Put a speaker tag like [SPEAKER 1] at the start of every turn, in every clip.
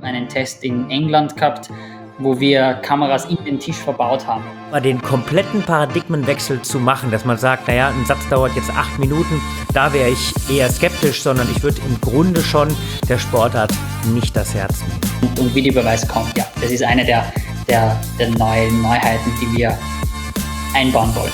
[SPEAKER 1] einen Test in England gehabt, wo wir Kameras in den Tisch verbaut haben.
[SPEAKER 2] Mal den kompletten Paradigmenwechsel zu machen, dass man sagt, naja, ein Satz dauert jetzt 8 Minuten, da wäre ich eher skeptisch, sondern ich würde im Grunde schon der Sportart nicht das Herz nehmen.
[SPEAKER 1] Und Videobeweis kommt, ja. Das ist eine der Neuheiten, die wir einbauen wollen.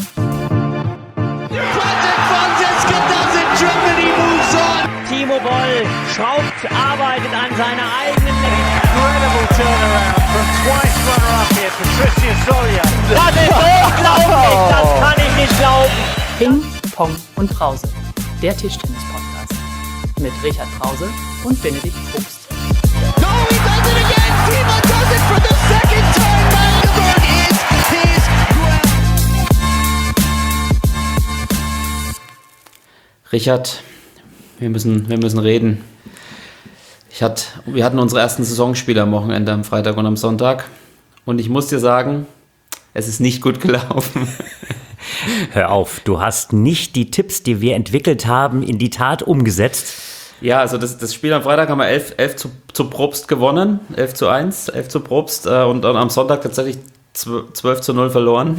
[SPEAKER 3] Timo Boll schraubt, arbeitet an seiner eigenen Incredible turnaround from twice runner-up here, Patricia Soria. Das ist unglaublich, das kann ich nicht glauben.
[SPEAKER 4] Ping, Pong und Brause, der Tischtennis-Podcast mit Richard Brause und Benedikt Probst.
[SPEAKER 5] No, he does it again! Timo does it for the second time! Magdeburg is his
[SPEAKER 6] Richard, wir müssen reden. Wir hatten unsere ersten Saisonspiele am Wochenende, am Freitag und am Sonntag. Und ich muss dir sagen, es ist nicht gut gelaufen.
[SPEAKER 2] Hör auf, du hast nicht die Tipps, die wir entwickelt haben, in die Tat umgesetzt.
[SPEAKER 6] Ja, also das Spiel am Freitag haben wir 11 zu Probst gewonnen, 11:1, 11 zu Probst und dann am Sonntag tatsächlich 12:0 verloren.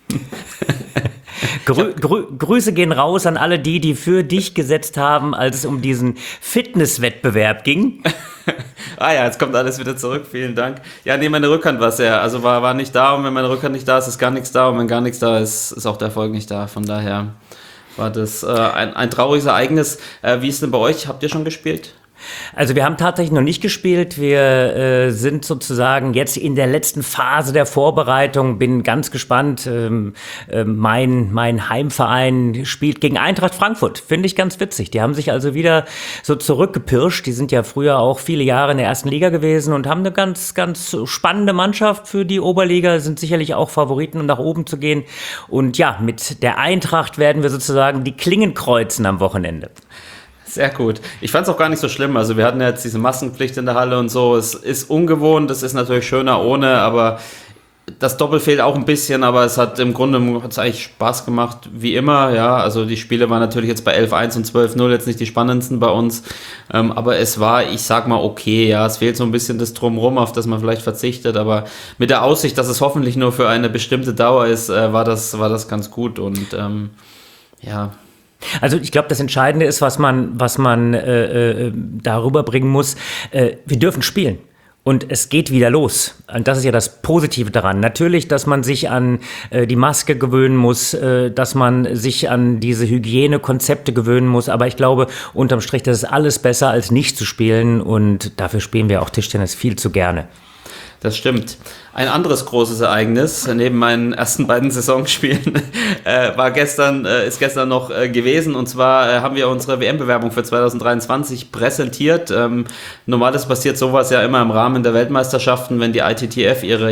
[SPEAKER 2] Grüße gehen raus an alle die für dich gesetzt haben, als es um diesen Fitnesswettbewerb ging.
[SPEAKER 6] Ja, jetzt kommt alles wieder zurück, vielen Dank. Ja, nee, meine Rückhand war nicht da und wenn meine Rückhand nicht da ist, ist gar nichts da und wenn gar nichts da ist, ist auch der Erfolg nicht da. Von daher war das ein trauriges Ereignis. Wie ist denn bei euch? Habt ihr schon gespielt?
[SPEAKER 2] Also wir haben tatsächlich noch nicht gespielt. Wir sind sozusagen jetzt in der letzten Phase der Vorbereitung. Bin ganz gespannt. Mein Heimverein spielt gegen Eintracht Frankfurt. Finde ich ganz witzig. Die haben sich also wieder so zurückgepirscht. Die sind ja früher auch viele Jahre in der ersten Liga gewesen und haben eine ganz, ganz spannende Mannschaft für die Oberliga. Sind sicherlich auch Favoriten, um nach oben zu gehen. Und ja, mit der Eintracht werden wir sozusagen die Klingen kreuzen am Wochenende.
[SPEAKER 6] Sehr gut. Ich fand es auch gar nicht so schlimm. Also wir hatten ja jetzt diese Maskenpflicht in der Halle und so. Es ist ungewohnt, es ist natürlich schöner ohne, aber das Doppel fehlt auch ein bisschen, aber es hat im Grunde eigentlich Spaß gemacht, wie immer. Ja, also die Spiele waren natürlich jetzt bei 11:1 und 12:0 jetzt nicht die spannendsten bei uns, aber es war, ich sag mal, okay. Ja, es fehlt so ein bisschen das Drumherum, auf das man vielleicht verzichtet, aber mit der Aussicht, dass es hoffentlich nur für eine bestimmte Dauer ist, war das ganz gut und ja.
[SPEAKER 2] Also ich glaube, das Entscheidende ist, was man darüber bringen muss, wir dürfen spielen. Und es geht wieder los. Und das ist ja das Positive daran. Natürlich, dass man sich an die Maske gewöhnen muss, dass man sich an diese Hygienekonzepte gewöhnen muss. Aber ich glaube, unterm Strich, das ist alles besser, als nicht zu spielen. Und dafür spielen wir auch Tischtennis viel zu gerne.
[SPEAKER 6] Das stimmt. Ein anderes großes Ereignis neben meinen ersten beiden Saisonspielen ist gestern noch gewesen. Und zwar haben wir unsere WM-Bewerbung für 2023 präsentiert. Normalerweise passiert sowas ja immer im Rahmen der Weltmeisterschaften, wenn die ITTF ihre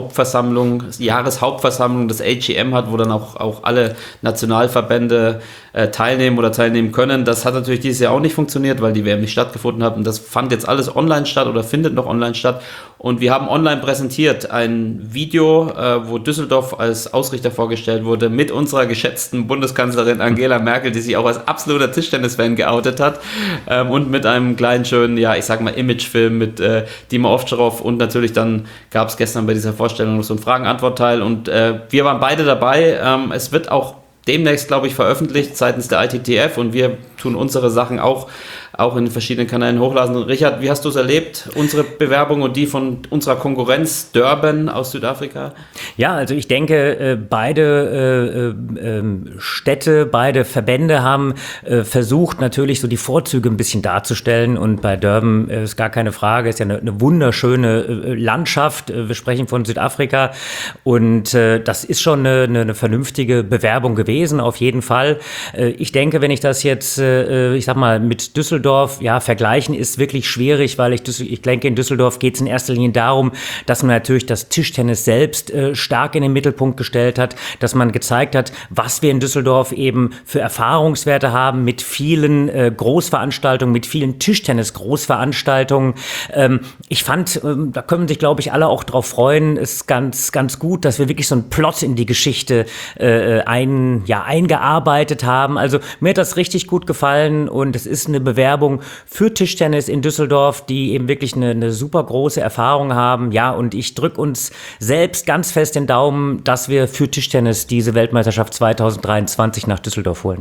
[SPEAKER 6] Jahreshauptversammlung des AGM hat, wo dann auch alle Nationalverbände teilnehmen oder teilnehmen können. Das hat natürlich dieses Jahr auch nicht funktioniert, weil die WM nicht stattgefunden hat. Und das fand jetzt alles online statt oder findet noch online statt. Und wir haben online präsentiert ein Video, wo Düsseldorf als Ausrichter vorgestellt wurde, mit unserer geschätzten Bundeskanzlerin Angela Merkel, die sich auch als absoluter Tischtennis-Fan geoutet hat, und mit einem kleinen, schönen, ja, ich sag mal, Imagefilm mit Dima Ovtcharov und natürlich dann gab es gestern bei dieser Vorstellung noch so einen Fragen-Antwort-Teil und wir waren beide dabei. Es wird auch demnächst, glaube ich, veröffentlicht seitens der ITTF und wir tun unsere Sachen auch in den verschiedenen Kanälen hochladen. Richard, wie hast du es erlebt, unsere Bewerbung und die von unserer Konkurrenz Durban aus Südafrika?
[SPEAKER 2] Ja, also ich denke, beide Städte, beide Verbände haben versucht, natürlich so die Vorzüge ein bisschen darzustellen und bei Durban ist gar keine Frage, ist ja eine wunderschöne Landschaft, wir sprechen von Südafrika und das ist schon eine vernünftige Bewerbung gewesen, auf jeden Fall. Ich denke, wenn ich das jetzt, ich sag mal, mit Düsseldorf, ja, vergleichen ist wirklich schwierig, weil ich denke, in Düsseldorf geht es in erster Linie darum, dass man natürlich das Tischtennis selbst stark in den Mittelpunkt gestellt hat, dass man gezeigt hat, was wir in Düsseldorf eben für Erfahrungswerte haben mit vielen Großveranstaltungen, mit vielen Tischtennis-Großveranstaltungen. Ich fand, da können sich, glaube ich, alle auch drauf freuen, ist ganz, ganz gut, dass wir wirklich so einen Plot in die Geschichte eingearbeitet haben. Also mir hat das richtig gut gefallen und es ist eine Bewerbung, Werbung für Tischtennis in Düsseldorf, die eben wirklich eine super große Erfahrung haben. Ja, und ich drücke uns selbst ganz fest den Daumen, dass wir für Tischtennis diese Weltmeisterschaft 2023 nach Düsseldorf holen.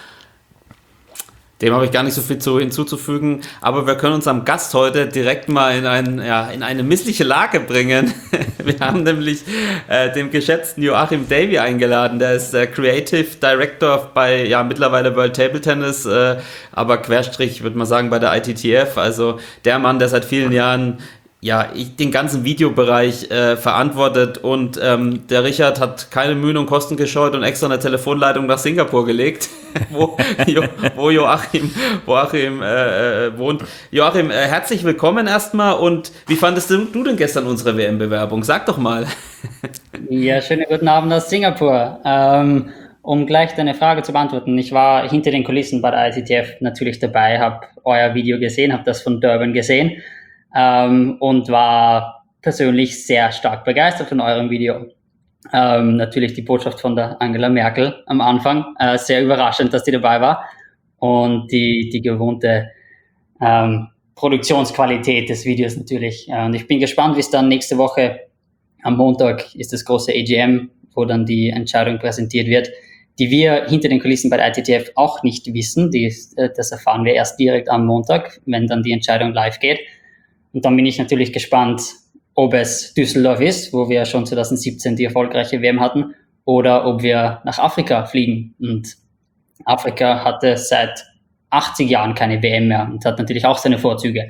[SPEAKER 6] Dem habe ich gar nicht so viel hinzuzufügen, aber wir können unseren Gast heute direkt mal in eine missliche Lage bringen. Wir haben nämlich den geschätzten Joachim Davy eingeladen, der ist Creative Director bei mittlerweile World Table Tennis, aber Querstrich, würde man sagen, bei der ITTF, also der Mann, der seit vielen Jahren den ganzen Videobereich verantwortet und der Richard hat keine Mühen und Kosten gescheut und extra eine Telefonleitung nach Singapur gelegt, wo Joachim wohnt. Joachim, herzlich willkommen erstmal und wie fandest du denn gestern unsere WM-Bewerbung? Sag doch mal.
[SPEAKER 1] Ja, schönen guten Abend aus Singapur. Um gleich deine Frage zu beantworten, ich war hinter den Kulissen bei der ITTF natürlich dabei, habe euer Video gesehen, habe das von Durban gesehen. Und war persönlich sehr stark begeistert von eurem Video. Natürlich die Botschaft von der Angela Merkel am Anfang, sehr überraschend, dass die dabei war und die gewohnte Produktionsqualität des Videos natürlich. Und ich bin gespannt, wie es dann nächste Woche am Montag ist das große AGM, wo dann die Entscheidung präsentiert wird, die wir hinter den Kulissen bei der ITTF auch nicht wissen. Das erfahren wir erst direkt am Montag, wenn dann die Entscheidung live geht. Und dann bin ich natürlich gespannt, ob es Düsseldorf ist, wo wir schon 2017 die erfolgreiche WM hatten, oder ob wir nach Afrika fliegen. Und Afrika hatte seit 80 Jahren keine WM mehr und hat natürlich auch seine Vorzüge.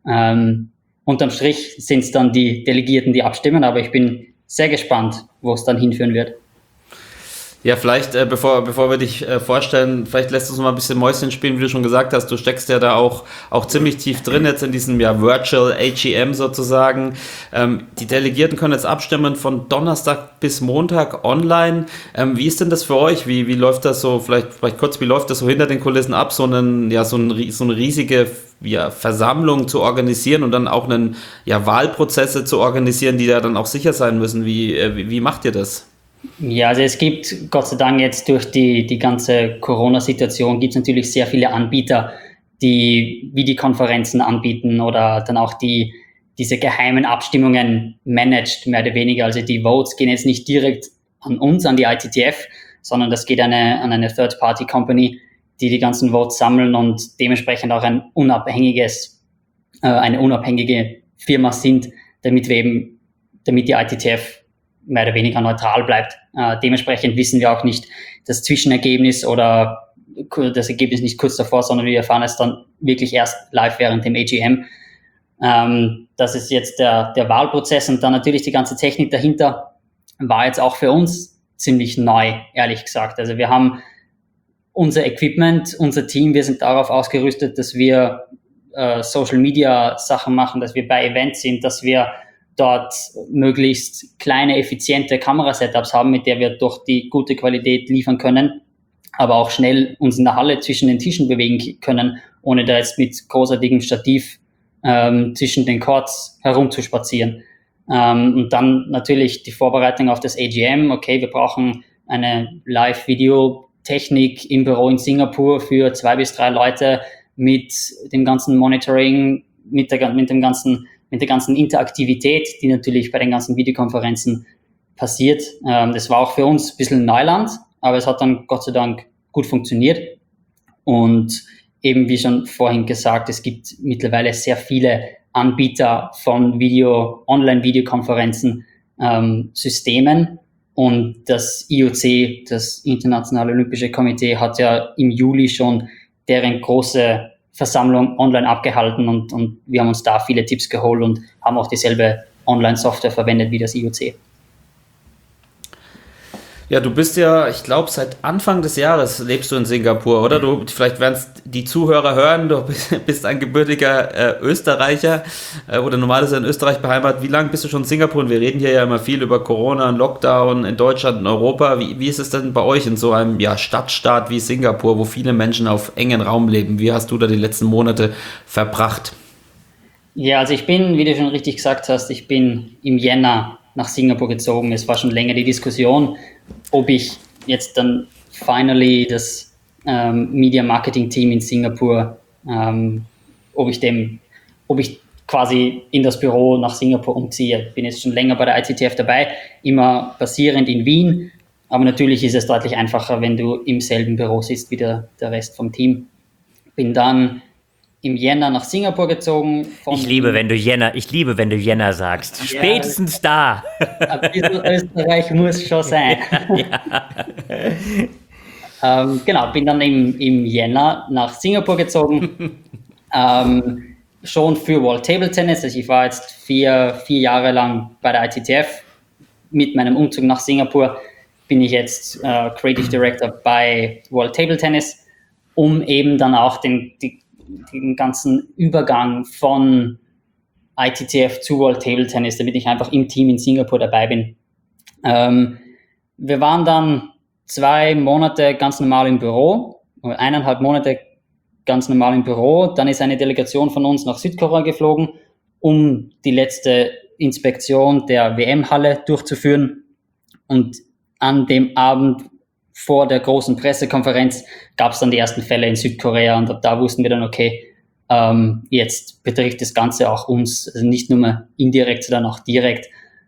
[SPEAKER 1] Unterm Strich sind es dann die Delegierten, die abstimmen, aber ich bin sehr gespannt, wo es dann hinführen wird.
[SPEAKER 6] Ja, vielleicht, bevor wir dich vorstellen, vielleicht lässt uns mal ein bisschen Mäuschen spielen, wie du schon gesagt hast. Du steckst ja da auch ziemlich tief drin jetzt in diesem Virtual AGM sozusagen. Die Delegierten können jetzt abstimmen von Donnerstag bis Montag online. Wie ist denn das für euch? Wie läuft das so, vielleicht kurz, wie läuft das so hinter den Kulissen ab, so eine riesige Versammlung zu organisieren und dann auch Wahlprozesse zu organisieren, die da dann auch sicher sein müssen? Wie macht ihr das?
[SPEAKER 1] Ja, also es gibt Gott sei Dank jetzt durch die ganze Corona-Situation gibt es natürlich sehr viele Anbieter, die Videokonferenzen anbieten oder dann auch diese geheimen Abstimmungen managt, mehr oder weniger. Also die Votes gehen jetzt nicht direkt an uns, an die ITTF, sondern das geht an eine Third-Party-Company, die ganzen Votes sammeln und dementsprechend auch eine unabhängige Firma sind, damit die ITTF mehr oder weniger neutral bleibt. Dementsprechend wissen wir auch nicht das Zwischenergebnis oder das Ergebnis nicht kurz davor, sondern wir erfahren es dann wirklich erst live während dem AGM. Das ist jetzt der Wahlprozess und dann natürlich die ganze Technik dahinter war jetzt auch für uns ziemlich neu, ehrlich gesagt. Also wir haben unser Equipment, unser Team, wir sind darauf ausgerüstet, dass wir Social Media Sachen machen, dass wir bei Events sind, dass wir dort möglichst kleine, effiziente Kamerasetups haben, mit der wir durch die gute Qualität liefern können, aber auch schnell uns in der Halle zwischen den Tischen bewegen können, ohne da jetzt mit großartigem Stativ zwischen den Courts herumzuspazieren. Und dann natürlich die Vorbereitung auf das AGM. Okay, wir brauchen eine Live-Video-Technik im Büro in Singapur für 2 bis 3 Leute mit dem ganzen Monitoring, mit der ganzen Interaktivität, die natürlich bei den ganzen Videokonferenzen passiert. Das war auch für uns ein bisschen Neuland, aber es hat dann Gott sei Dank gut funktioniert. Und eben wie schon vorhin gesagt, es gibt mittlerweile sehr viele Anbieter von Online-Videokonferenzen, Systemen. Und das IOC, das Internationale Olympische Komitee, hat ja im Juli schon deren große Versammlung online abgehalten und wir haben uns da viele Tipps geholt und haben auch dieselbe Online-Software verwendet wie das IOC.
[SPEAKER 6] Ja, du bist ja, ich glaube, seit Anfang des Jahres lebst du in Singapur, oder? Vielleicht werden es die Zuhörer hören, du bist ein gebürtiger Österreicher oder normalerweise in Österreich beheimatet. Wie lange bist du schon in Singapur? Und wir reden hier ja immer viel über Corona, Lockdown in Deutschland, in Europa. Wie ist es denn bei euch in so einem Stadtstaat wie Singapur, wo viele Menschen auf engen Raum leben? Wie hast du da die letzten Monate verbracht? Ja, also ich bin, wie du schon richtig gesagt hast, ich bin im Jänner nach Singapur gezogen. Es war schon länger die Diskussion, ob ich jetzt dann finally das Media Marketing Team in Singapur
[SPEAKER 1] ob ich quasi in das Büro nach Singapur umziehe. Bin jetzt schon länger bei der ITTF dabei, immer basierend in Wien, aber natürlich ist es deutlich einfacher, wenn du im selben Büro sitzt wie der Rest vom Team. Bin dann im Jänner nach Singapur gezogen.
[SPEAKER 2] Ich liebe, wenn du Jänner sagst. Ja, spätestens da.
[SPEAKER 1] Ein bisschen Österreich muss schon sein. Genau, bin dann im Jänner nach Singapur gezogen. Schon für World Table Tennis. Also ich war jetzt vier Jahre lang bei der ITTF. Mit meinem Umzug nach Singapur bin ich jetzt Creative Director bei World Table Tennis, um eben dann auch den ganzen Übergang von ITTF zu World Table Tennis, damit ich einfach im Team in Singapur dabei bin. Wir waren dann 2 Monate ganz normal im Büro, 1,5 Monate ganz normal im Büro. Dann ist eine Delegation von uns nach Südkorea geflogen, um die letzte Inspektion der WM-Halle durchzuführen. Und an dem Abend vor der großen Pressekonferenz gab es dann die ersten Fälle in Südkorea und da wussten wir dann, okay, jetzt betrifft das Ganze auch uns, also nicht nur mal indirekt, sondern auch direkt.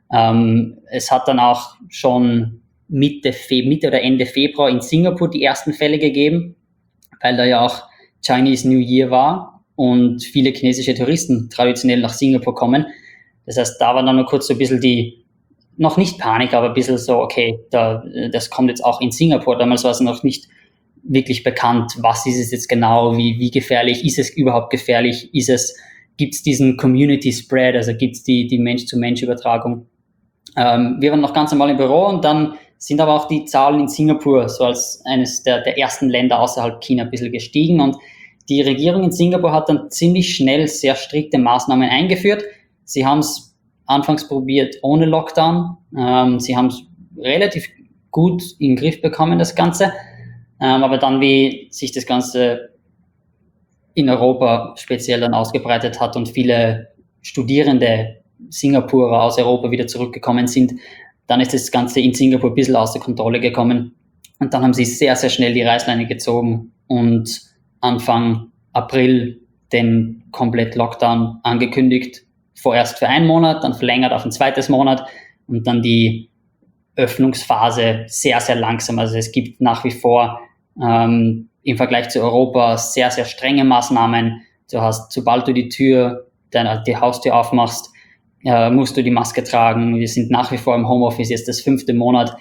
[SPEAKER 1] Es hat dann auch schon Mitte oder Ende Februar in Singapur die ersten Fälle gegeben, weil da ja auch Chinese New Year war und viele chinesische Touristen traditionell nach Singapur kommen. Das heißt, da war dann nur kurz so ein bisschen noch nicht Panik, aber ein bisschen so, okay, das kommt jetzt auch in Singapur. Damals war es noch nicht wirklich bekannt, was ist es jetzt genau, wie gefährlich, ist es überhaupt gefährlich, gibt es diesen Community Spread, also gibt es die Mensch-zu-Mensch-Übertragung. Wir waren noch ganz normal im Büro und dann sind aber auch die Zahlen in Singapur so als eines der ersten Länder außerhalb China ein bisschen gestiegen und die Regierung in Singapur hat dann ziemlich schnell sehr strikte Maßnahmen eingeführt. Sie haben es anfangs probiert ohne Lockdown. Sie haben es relativ gut in den Griff bekommen, das Ganze. Aber dann, wie sich das Ganze in Europa speziell dann ausgebreitet hat und viele Studierende Singapurer aus Europa wieder zurückgekommen sind, dann ist das Ganze in Singapur ein bisschen außer Kontrolle gekommen. Und dann haben sie sehr, sehr schnell die Reißleine gezogen und Anfang April den komplett Lockdown angekündigt. Vorerst für 1 Monat, dann verlängert auf ein 2. Monat und dann die Öffnungsphase sehr, sehr langsam. Also es gibt nach wie vor im Vergleich zu Europa sehr, sehr strenge Maßnahmen. Du hast, sobald du die Haustür aufmachst, musst du die Maske tragen. Wir sind nach wie vor im Homeoffice, jetzt das 5. Monat.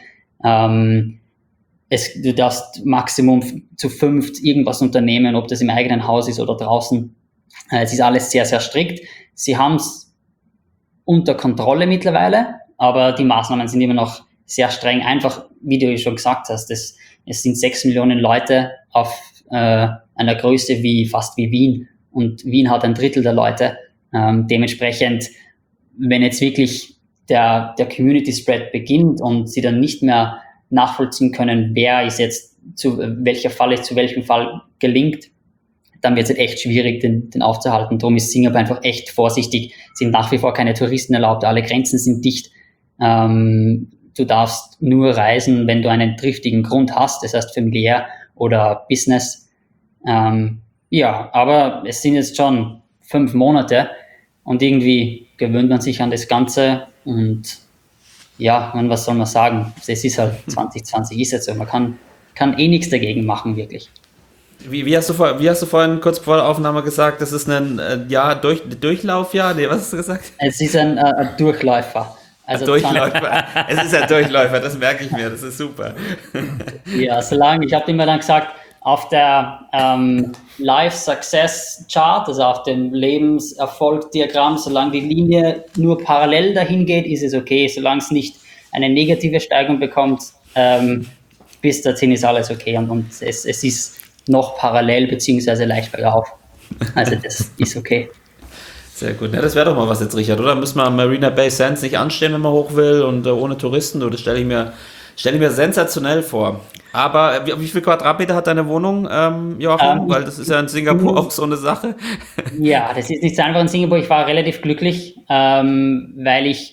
[SPEAKER 1] Du darfst Maximum zu 5 irgendwas unternehmen, ob das im eigenen Haus ist oder draußen. Es ist alles sehr, sehr strikt. Sie haben es unter Kontrolle mittlerweile, aber die Maßnahmen sind immer noch sehr streng. Einfach, wie du schon gesagt hast, es sind 6 Millionen Leute auf einer Größe fast wie Wien und Wien hat 1/3 der Leute. Dementsprechend, wenn jetzt wirklich der Community Spread beginnt und sie dann nicht mehr nachvollziehen können, wer ist jetzt welcher Fall ist zu welchem Fall gelingt, dann wird es halt echt schwierig, den aufzuhalten. Darum ist Singapur einfach echt vorsichtig. Es sind nach wie vor keine Touristen erlaubt, alle Grenzen sind dicht. Du darfst nur reisen, wenn du einen triftigen Grund hast, das heißt familiär oder Business. Ja, aber es sind jetzt schon 5 Monate und irgendwie gewöhnt man sich an das Ganze und ja, und was soll man sagen? Es ist halt 2020 ist jetzt so. Man kann nichts dagegen machen, wirklich.
[SPEAKER 6] Wie hast du vorhin kurz vor der Aufnahme gesagt, das ist ein Durchlaufjahr? Nee, was hast du gesagt?
[SPEAKER 1] Es ist ein Durchläufer.
[SPEAKER 6] Also Durchläufer. Es ist ein Durchläufer, das merke ich mir, das ist super.
[SPEAKER 1] Ja, ich habe immer dann gesagt, auf der Life Success Chart, also auf dem Lebenserfolg-Diagramm, solange die Linie nur parallel dahin geht, ist es okay. Solange es nicht eine negative Steigung bekommt, bis dorthin ist alles okay. Und es ist noch parallel beziehungsweise leicht bergauf. Also das ist okay.
[SPEAKER 6] Sehr gut. Ja, das wäre doch mal was jetzt, Richard, oder? Müssen wir am Marina Bay Sands nicht anstehen, wenn man hoch will und ohne Touristen? Das stelle ich mir sensationell vor. Aber wie viel Quadratmeter hat deine Wohnung, Joachim? Weil das ist ja in Singapur auch so eine Sache. Ja,
[SPEAKER 1] das ist nicht so einfach in Singapur. Ich war relativ glücklich, weil ich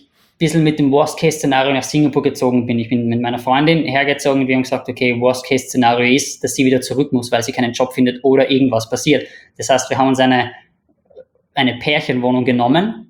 [SPEAKER 1] bisschen mit dem Worst-Case-Szenario nach Singapur gezogen bin. Ich bin mit meiner Freundin hergezogen und wir haben gesagt, okay, Worst-Case-Szenario ist, dass sie wieder zurück muss, weil sie keinen Job findet oder irgendwas passiert. Das heißt, wir haben uns eine Pärchenwohnung genommen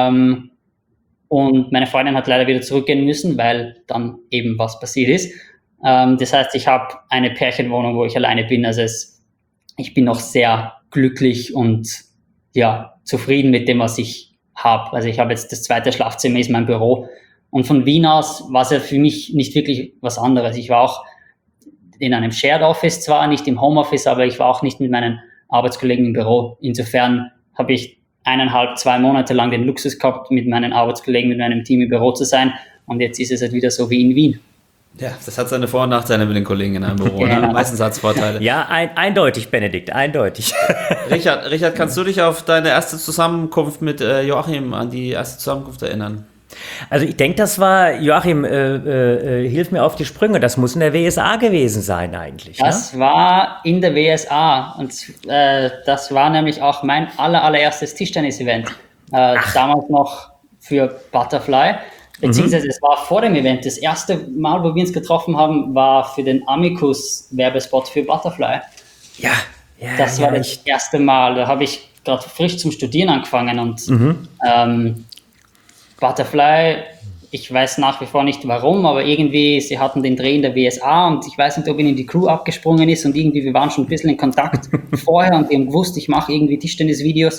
[SPEAKER 1] und meine Freundin hat leider wieder zurückgehen müssen, weil dann eben was passiert ist. Das heißt, ich habe eine Pärchenwohnung, wo ich alleine bin. Also ich bin noch sehr glücklich und zufrieden mit dem, was ich habe. Also ich habe jetzt das zweite Schlafzimmer, ist mein Büro. Und von Wien aus war es ja für mich nicht wirklich was anderes. Ich war auch in einem Shared Office zwar, nicht im Homeoffice, aber ich war auch nicht mit meinen Arbeitskollegen im Büro. Insofern habe ich 2 Monate lang den Luxus gehabt, mit meinen Arbeitskollegen, mit meinem Team im Büro zu sein. Und jetzt ist es halt wieder so wie in Wien.
[SPEAKER 6] Ja, das hat seine Vor- und Nachteile mit den Kollegen in einem Büro.
[SPEAKER 1] Genau.
[SPEAKER 6] Ne? Meistens hat es Vorteile.
[SPEAKER 2] Ja, eindeutig, Benedikt, eindeutig.
[SPEAKER 6] Richard, kannst du dich auf deine erste Zusammenkunft mit Joachim, an die erste Zusammenkunft erinnern?
[SPEAKER 2] Also ich denke, das war, Joachim, hilf mir auf die Sprünge, das muss in der WSA gewesen sein eigentlich.
[SPEAKER 1] Das war in der WSA und das war nämlich auch mein allererstes Tischtennis-Event. Damals noch für Butterfly. Beziehungsweise es war vor dem Event. Das erste Mal, wo wir uns getroffen haben, war für den Amicus-Werbespot für Butterfly.
[SPEAKER 2] Ja.
[SPEAKER 1] Das war das erste Mal. Da habe ich gerade frisch zum Studieren angefangen und Butterfly, ich weiß nach wie vor nicht warum, aber irgendwie, sie hatten den Dreh in der WSA und ich weiß nicht, ob ihnen in die Crew abgesprungen ist und irgendwie, wir waren schon ein bisschen in Kontakt vorher und wir haben gewusst, ich mache irgendwie Tischtennis-Videos.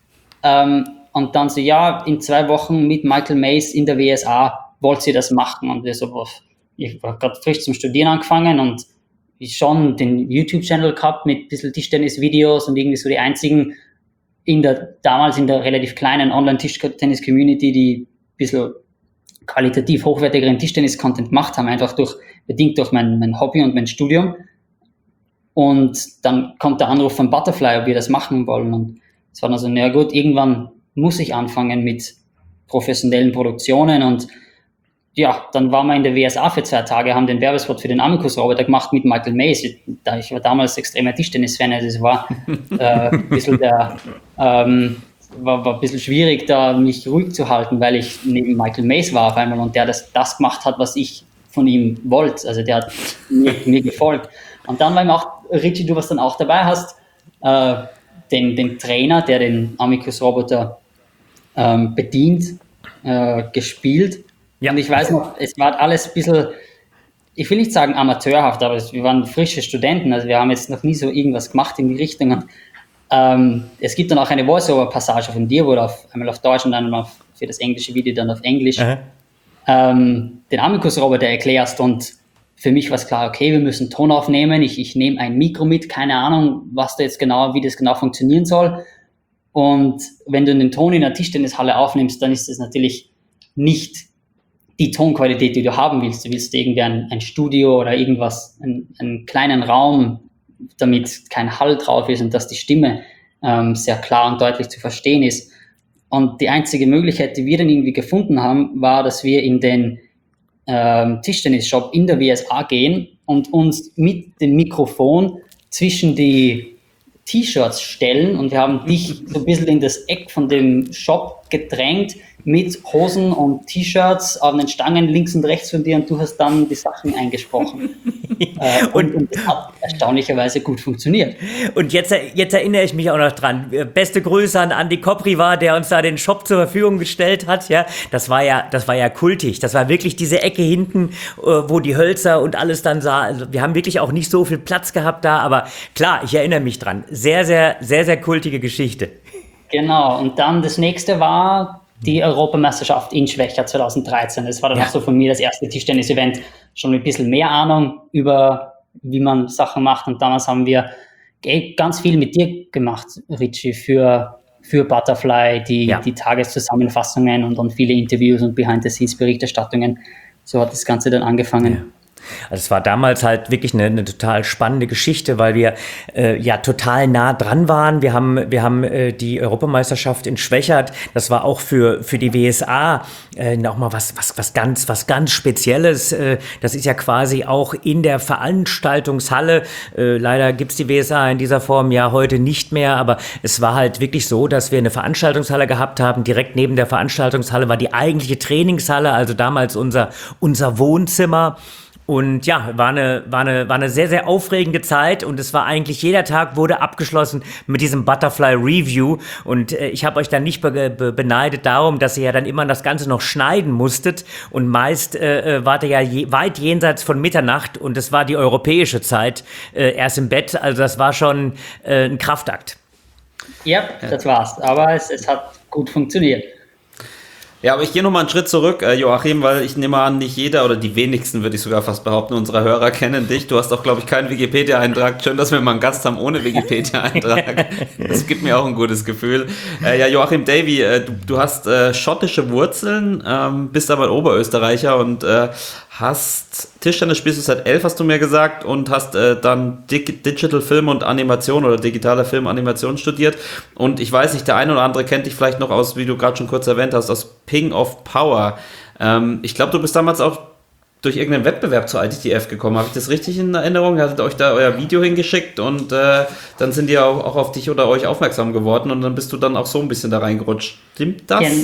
[SPEAKER 1] Und dann so, in 2 Wochen mit Michael Mays in der WSA wollt ihr das machen. Und wir so, ich war gerade frisch zum Studieren angefangen und ich schon den YouTube-Channel gehabt mit ein bisschen Tischtennis-Videos und irgendwie so die einzigen damals in der relativ kleinen Online-Tischtennis-Community, die ein bisschen qualitativ hochwertigeren Tischtennis-Content gemacht haben, einfach bedingt durch mein Hobby und mein Studium. Und dann kommt der Anruf von Butterfly, ob wir das machen wollen. Und es war dann so, na gut, irgendwann muss ich anfangen mit professionellen Produktionen und dann waren wir in der WSA für 2 Tage, haben den Werbespot für den Amicus-Roboter gemacht mit Michael Mays. Ich war damals extremer Tischtennis-Fan, also es war ein bisschen war ein bisschen schwierig, da mich ruhig zu halten, weil ich neben Michael Mays war auf einmal und der das gemacht hat, was ich von ihm wollte. Also der hat mir gefolgt. Und dann war ihm auch, Richie, du was dann auch dabei hast, den Trainer, der den Amicus-Roboter bedient, gespielt. Ja. Und ich weiß noch, es war alles ein bisschen, ich will nicht sagen amateurhaft, aber wir waren frische Studenten, also wir haben jetzt noch nie so irgendwas gemacht in die Richtung. Und, es gibt dann auch eine Voice-Over-Passage von dir, wo du einmal auf Deutsch und dann für das englische Video dann auf Englisch den Amicus-Roboter erklärst und für mich war es klar, okay, wir müssen Ton aufnehmen, ich nehme ein Mikro mit, keine Ahnung, wie das genau funktionieren soll. Und wenn du den Ton in einer Tischtennishalle aufnimmst, dann ist das natürlich nicht die Tonqualität, die du haben willst. Du willst irgendwie ein Studio oder irgendwas, einen kleinen Raum, damit kein Hall drauf ist und dass die Stimme sehr klar und deutlich zu verstehen ist. Und die einzige Möglichkeit, die wir dann irgendwie gefunden haben, war, dass wir in den Tischtennis-Shop in der WSA gehen und uns mit dem Mikrofon zwischen die T-Shirts stellen und wir haben dich so ein bisschen in das Eck von dem Shop gedrängt mit Hosen und T-Shirts auf den Stangen links und rechts von dir und du hast dann die Sachen eingesprochen. Und das hat erstaunlicherweise gut funktioniert.
[SPEAKER 2] Und jetzt erinnere ich mich auch noch dran. Beste Grüße an Andi Kopriva, der uns da den Shop zur Verfügung gestellt hat. Ja, das war ja kultig. Das war wirklich diese Ecke hinten, wo die Hölzer und alles dann sah. Also wir haben wirklich auch nicht so viel Platz gehabt da, aber klar, ich erinnere mich dran. Sehr, sehr, sehr, sehr kultige Geschichte.
[SPEAKER 1] Genau. Und dann das nächste war die Europameisterschaft in Schwächer 2013. Das war dann auch so von mir das erste Tischtennis-Event. Schon mit ein bisschen mehr Ahnung über, wie man Sachen macht. Und damals haben wir ganz viel mit dir gemacht, Richie, für Butterfly, die Tageszusammenfassungen und viele Interviews und Behind-the-Scenes-Berichterstattungen. So hat das Ganze dann angefangen.
[SPEAKER 2] Also es war damals halt wirklich eine total spannende Geschichte, weil wir total nah dran waren. Wir haben die Europameisterschaft in Schwechat. Das war auch für die WSA nochmal was ganz Spezielles. Das ist ja quasi auch in der Veranstaltungshalle. Leider gibt's die WSA in dieser Form ja heute nicht mehr, aber es war halt wirklich so, dass wir eine Veranstaltungshalle gehabt haben. Direkt neben der Veranstaltungshalle war die eigentliche Trainingshalle, also damals unser Wohnzimmer. Und ja, war eine sehr, sehr aufregende Zeit und es war eigentlich, jeder Tag wurde abgeschlossen mit diesem Butterfly Review und ich habe euch dann nicht beneidet darum, dass ihr ja dann immer das Ganze noch schneiden musstet und meist wart ihr ja weit jenseits von Mitternacht und es war die europäische Zeit erst im Bett, also das war schon ein Kraftakt.
[SPEAKER 1] Ja, das war's, aber es hat gut funktioniert.
[SPEAKER 6] Ja, aber ich gehe nochmal einen Schritt zurück, Joachim, weil ich nehme an, nicht jeder oder die wenigsten, würde ich sogar fast behaupten, unserer Hörer kennen dich. Du hast auch, glaube ich, keinen Wikipedia-Eintrag. Schön, dass wir mal einen Gast haben ohne Wikipedia-Eintrag. Das gibt mir auch ein gutes Gefühl. Ja, Joachim Davy, du hast schottische Wurzeln, bist aber ein Oberösterreicher und hast Tischtennis spielst du seit 11, hast du mir gesagt, und hast dann Digital Film und Animation oder digitaler Film Animation studiert. Und ich weiß nicht, der eine oder andere kennt dich vielleicht noch aus, wie du gerade schon kurz erwähnt hast, aus Ping of Power. Ich glaube, du bist damals auch durch irgendeinen Wettbewerb zur ITTF gekommen. Habe ich das richtig in Erinnerung? Ihr hattet euch da euer Video hingeschickt und dann sind die auch auf dich oder euch aufmerksam geworden und dann bist du dann auch so ein bisschen da reingerutscht. Stimmt das?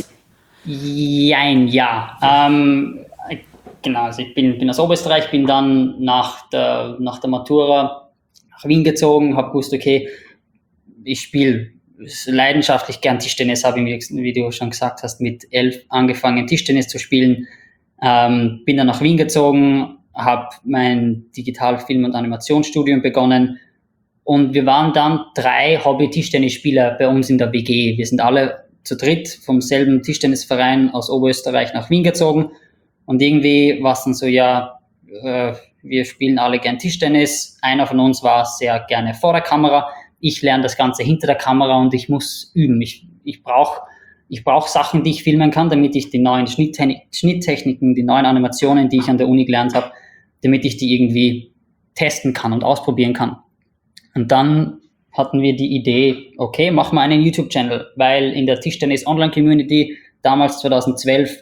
[SPEAKER 1] Ja. Genau, also ich bin aus Oberösterreich, bin dann nach der Matura nach Wien gezogen, habe gewusst, okay, ich spiele leidenschaftlich gern Tischtennis, habe ich, wie du schon gesagt hast, mit 11 angefangen Tischtennis zu spielen, bin dann nach Wien gezogen, habe mein Digital-Film- und Animationsstudium begonnen und wir waren dann 3 Hobby-Tischtennisspieler bei uns in der WG. Wir sind alle zu dritt vom selben Tischtennisverein aus Oberösterreich nach Wien gezogen. Und irgendwie war es dann so, wir spielen alle gern Tischtennis. Einer von uns war sehr gerne vor der Kamera. Ich lerne das Ganze hinter der Kamera und ich muss üben. Ich brauch Sachen, die ich filmen kann, damit ich die neuen Schnitttechniken, die neuen Animationen, die ich an der Uni gelernt habe, damit ich die irgendwie testen kann und ausprobieren kann. Und dann hatten wir die Idee, okay, machen wir einen YouTube-Channel, weil in der Tischtennis-Online-Community damals 2012,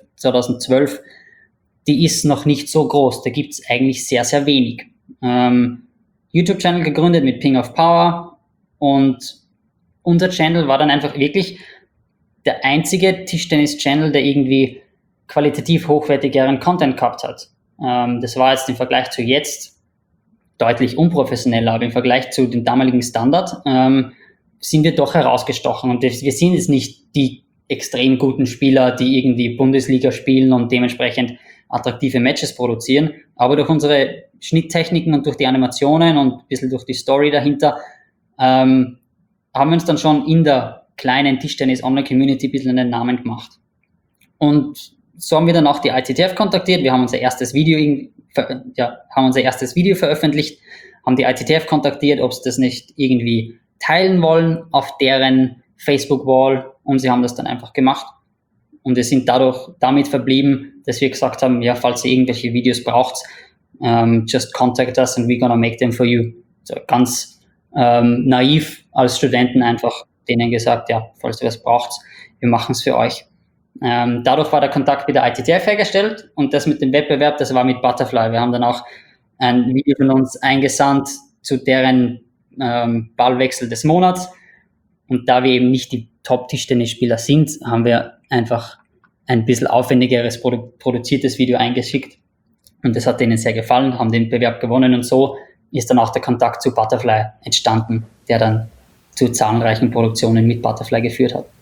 [SPEAKER 1] die ist noch nicht so groß. Da gibt's eigentlich sehr, sehr wenig. YouTube-Channel gegründet mit Ping of Power und unser Channel war dann einfach wirklich der einzige Tischtennis-Channel, der irgendwie qualitativ hochwertigeren Content gehabt hat. Das war jetzt im Vergleich zu jetzt deutlich unprofessioneller, aber im Vergleich zu dem damaligen Standard sind wir doch herausgestochen und wir sind jetzt nicht die extrem guten Spieler, die irgendwie Bundesliga spielen und dementsprechend attraktive Matches produzieren, aber durch unsere Schnitttechniken und durch die Animationen und ein bisschen durch die Story dahinter haben wir uns dann schon in der kleinen Tischtennis-Online-Community ein bisschen einen Namen gemacht. Und so haben wir dann auch die ITTF kontaktiert, wir haben unser erstes Video veröffentlicht, haben die ITTF kontaktiert, ob sie das nicht irgendwie teilen wollen auf deren Facebook-Wall und sie haben das dann einfach gemacht. Und wir sind damit verblieben, dass wir gesagt haben, ja, falls ihr irgendwelche Videos braucht, just contact us and we're gonna make them for you. So ganz naiv als Studenten einfach denen gesagt, ja, falls ihr was braucht, wir machen es für euch. Dadurch war der Kontakt mit der ITTF hergestellt und das mit dem Wettbewerb, das war mit Butterfly. Wir haben dann auch ein Video von uns eingesandt zu deren Ballwechsel des Monats. Und da wir eben nicht die Top-Tischtennisspieler sind, haben wir einfach ein bisschen aufwendigeres produziertes Video eingeschickt. Und das hat denen sehr gefallen, haben den Bewerb gewonnen und so ist dann auch der Kontakt zu Butterfly entstanden, der dann zu zahlreichen Produktionen mit Butterfly geführt hat.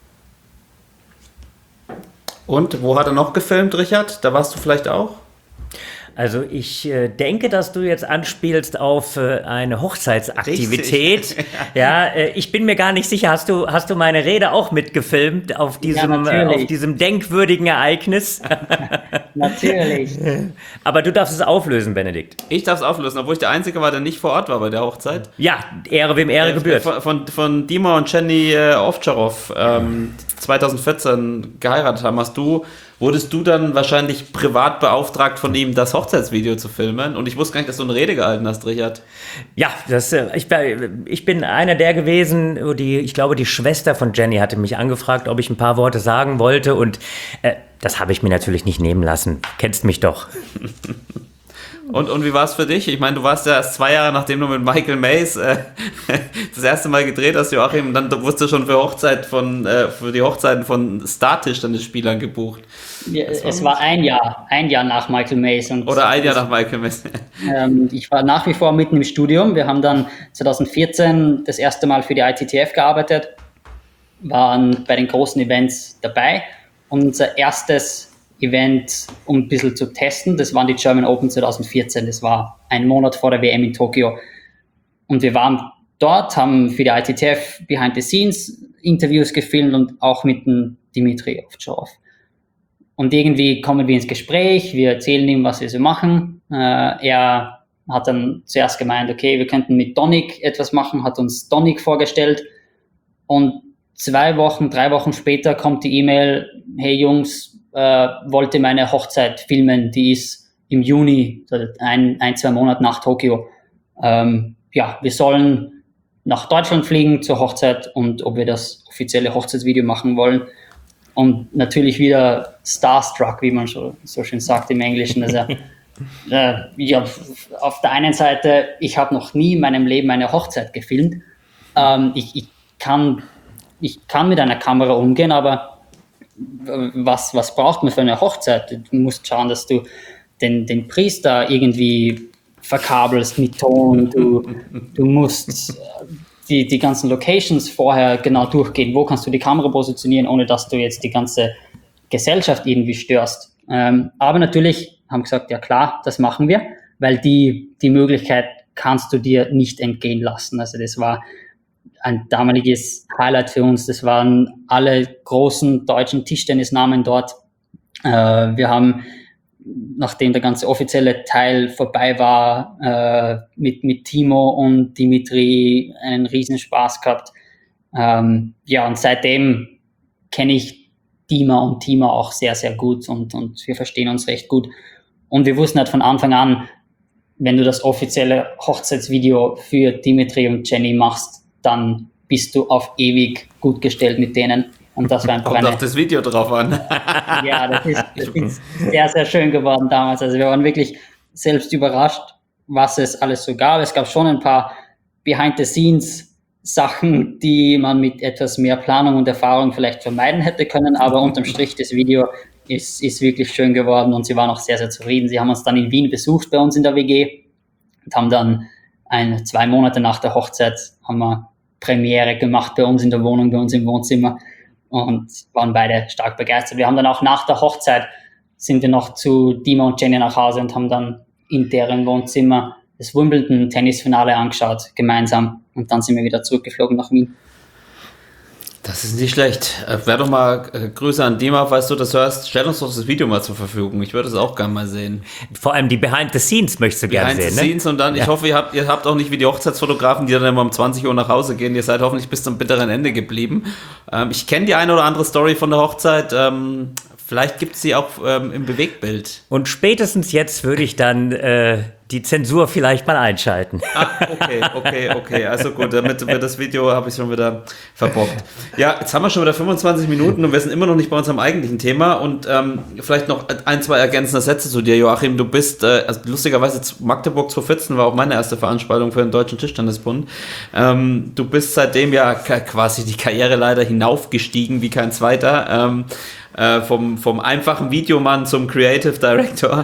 [SPEAKER 6] Und wo hat er noch gefilmt, Richard? Da warst du vielleicht auch?
[SPEAKER 2] Also ich denke, dass du jetzt anspielst auf eine Hochzeitsaktivität. Ja, ich bin mir gar nicht sicher. Hast du meine Rede auch mitgefilmt auf diesem denkwürdigen Ereignis?
[SPEAKER 1] Natürlich.
[SPEAKER 2] Aber du darfst es auflösen, Benedikt.
[SPEAKER 6] Ich darf es auflösen, obwohl ich der Einzige war, der nicht vor Ort war bei der Hochzeit.
[SPEAKER 2] Ja, Ehre wem Ehre gebührt.
[SPEAKER 6] Von Dima und Jenny Ovtcharov. 2014 geheiratet haben, wurdest du dann wahrscheinlich privat beauftragt von ihm, das Hochzeitsvideo zu filmen? Und ich wusste gar nicht, dass du eine Rede gehalten hast, Richard.
[SPEAKER 2] Ja, ich bin einer der gewesen, ich glaube, die Schwester von Jenny hatte mich angefragt, ob ich ein paar Worte sagen wollte und das habe ich mir natürlich nicht nehmen lassen. Kennst mich doch.
[SPEAKER 6] Und wie war es für dich? Ich meine, du warst ja erst 2 Jahre, nachdem du mit Michael Mays das erste Mal gedreht hast, Joachim, und dann wurdest du schon für die Hochzeiten von Star-Tischtennisspielern gebucht.
[SPEAKER 1] Ja, es war ein Jahr nach Michael Mays.
[SPEAKER 6] Oder ein Jahr nach Michael Mays.
[SPEAKER 1] Ich war nach wie vor mitten im Studium. Wir haben dann 2014 das erste Mal für die ITTF gearbeitet, waren bei den großen Events dabei. Und unser erstes Event, um ein bisschen zu testen, das waren die German Open 2014. Das war ein Monat vor der WM in Tokio. Und wir waren dort, haben für die ITTF Behind-the-Scenes-Interviews gefilmt und auch mit dem Dimitri Ovtcharov. Und irgendwie kommen wir ins Gespräch, wir erzählen ihm, was wir so machen. Er hat dann zuerst gemeint, okay, wir könnten mit Donik etwas machen, hat uns Donik vorgestellt. Und 3 Wochen später kommt die E-Mail, hey Jungs, wollte meine Hochzeit filmen, die ist im Juni, 1-2 Monate nach Tokio. Wir sollen nach Deutschland fliegen zur Hochzeit und ob wir das offizielle Hochzeitsvideo machen wollen. Und natürlich wieder starstruck, wie man so schön sagt im Englischen. Also, auf der einen Seite, ich habe noch nie in meinem Leben eine Hochzeit gefilmt. Ich kann mit einer Kamera umgehen, aber was braucht man für eine Hochzeit? Du musst schauen, dass du den Priester irgendwie verkabelst mit Ton. Du musst die ganzen Locations vorher genau durchgehen. Wo kannst du die Kamera positionieren, ohne dass du jetzt die ganze Gesellschaft irgendwie störst? Aber natürlich haben gesagt, ja klar, das machen wir, weil die Möglichkeit kannst du dir nicht entgehen lassen. Also das war ein damaliges Highlight für uns. Das waren alle großen deutschen Tischtennisnamen dort. Wir haben, nachdem der ganze offizielle Teil vorbei war, mit Timo und Dimitri einen riesen Spaß gehabt. Und seitdem kenne ich Dima und Tima auch sehr, sehr gut und wir verstehen uns recht gut. Und wir wussten halt von Anfang an, wenn du das offizielle Hochzeitsvideo für Dimitri und Jenny machst, dann bist du auf ewig gut gestellt mit denen. Und das war einfach
[SPEAKER 6] Kommt auf das Video drauf an.
[SPEAKER 1] Ja, das ist sehr, sehr schön geworden damals. Also wir waren wirklich selbst überrascht, was es alles so gab. Es gab schon ein paar Behind-the-Scenes-Sachen, die man mit etwas mehr Planung und Erfahrung vielleicht vermeiden hätte können, aber unterm Strich das Video ist wirklich schön geworden und sie waren auch sehr, sehr zufrieden. Sie haben uns dann in Wien besucht bei uns in der WG und haben dann 2 Monate nach der Hochzeit haben wir Premiere gemacht bei uns in der Wohnung, bei uns im Wohnzimmer und waren beide stark begeistert. Wir haben dann auch nach der Hochzeit sind wir noch zu Dima und Jenny nach Hause und haben dann in deren Wohnzimmer das Wimbledon-Tennisfinale angeschaut, gemeinsam. Und dann sind wir wieder zurückgeflogen nach Wien.
[SPEAKER 6] Das ist nicht schlecht. Wäre doch mal Grüße an Dima, falls du das hörst. Stell uns doch das Video mal zur Verfügung. Ich würde es auch gerne mal sehen.
[SPEAKER 2] Vor allem die Behind the Scenes möchtest du gerne sehen.
[SPEAKER 6] Behind the Scenes und dann, ich hoffe, ihr habt auch nicht wie die Hochzeitsfotografen, die dann immer um 20 Uhr nach Hause gehen. Ihr seid hoffentlich bis zum bitteren Ende geblieben. Ich kenne die eine oder andere Story von der Hochzeit. Vielleicht gibt es sie auch im Bewegtbild.
[SPEAKER 2] Und spätestens jetzt würde ich dann die Zensur vielleicht mal einschalten.
[SPEAKER 6] Okay. Also gut, damit wir das Video habe ich schon wieder verbockt. Ja, jetzt haben wir schon wieder 25 Minuten und wir sind immer noch nicht bei unserem eigentlichen Thema. Und vielleicht noch 1, 2 ergänzende Sätze zu dir, Joachim. Du bist, lustigerweise Magdeburg 2014 war auch meine erste Veranstaltung für den Deutschen Tischtennisbund. Du bist seitdem ja quasi die Karriereleiter hinaufgestiegen wie kein zweiter. Vom einfachen Videomann zum Creative Director.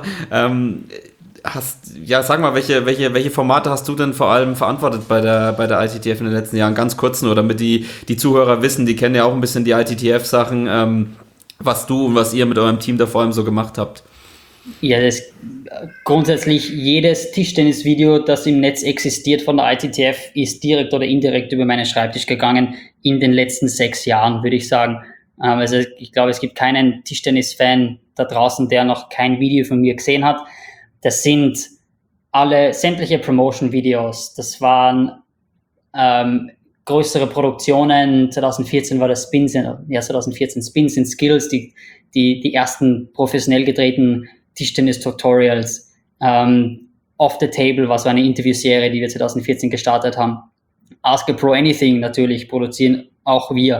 [SPEAKER 6] Sag mal, welche Formate hast du denn vor allem verantwortet bei der ITTF in den letzten Jahren? Ganz kurz nur, damit die Zuhörer wissen, die kennen ja auch ein bisschen die ITTF-Sachen, was du und was ihr mit eurem Team da vor allem so gemacht habt.
[SPEAKER 1] Ja, grundsätzlich jedes Tischtennisvideo, das im Netz existiert von der ITTF, ist direkt oder indirekt über meinen Schreibtisch gegangen in den letzten 6 Jahren, würde ich sagen. Also ich glaube, es gibt keinen Tischtennis-Fan da draußen, der noch kein Video von mir gesehen hat. Das sind sämtliche Promotion-Videos. Das waren größere Produktionen. 2014 war das Spins and Skills, die ersten professionell gedrehten Tischtennis-Tutorials. Off the Table war so eine Interviewserie, die wir 2014 gestartet haben. Ask a Pro Anything natürlich produzieren auch wir.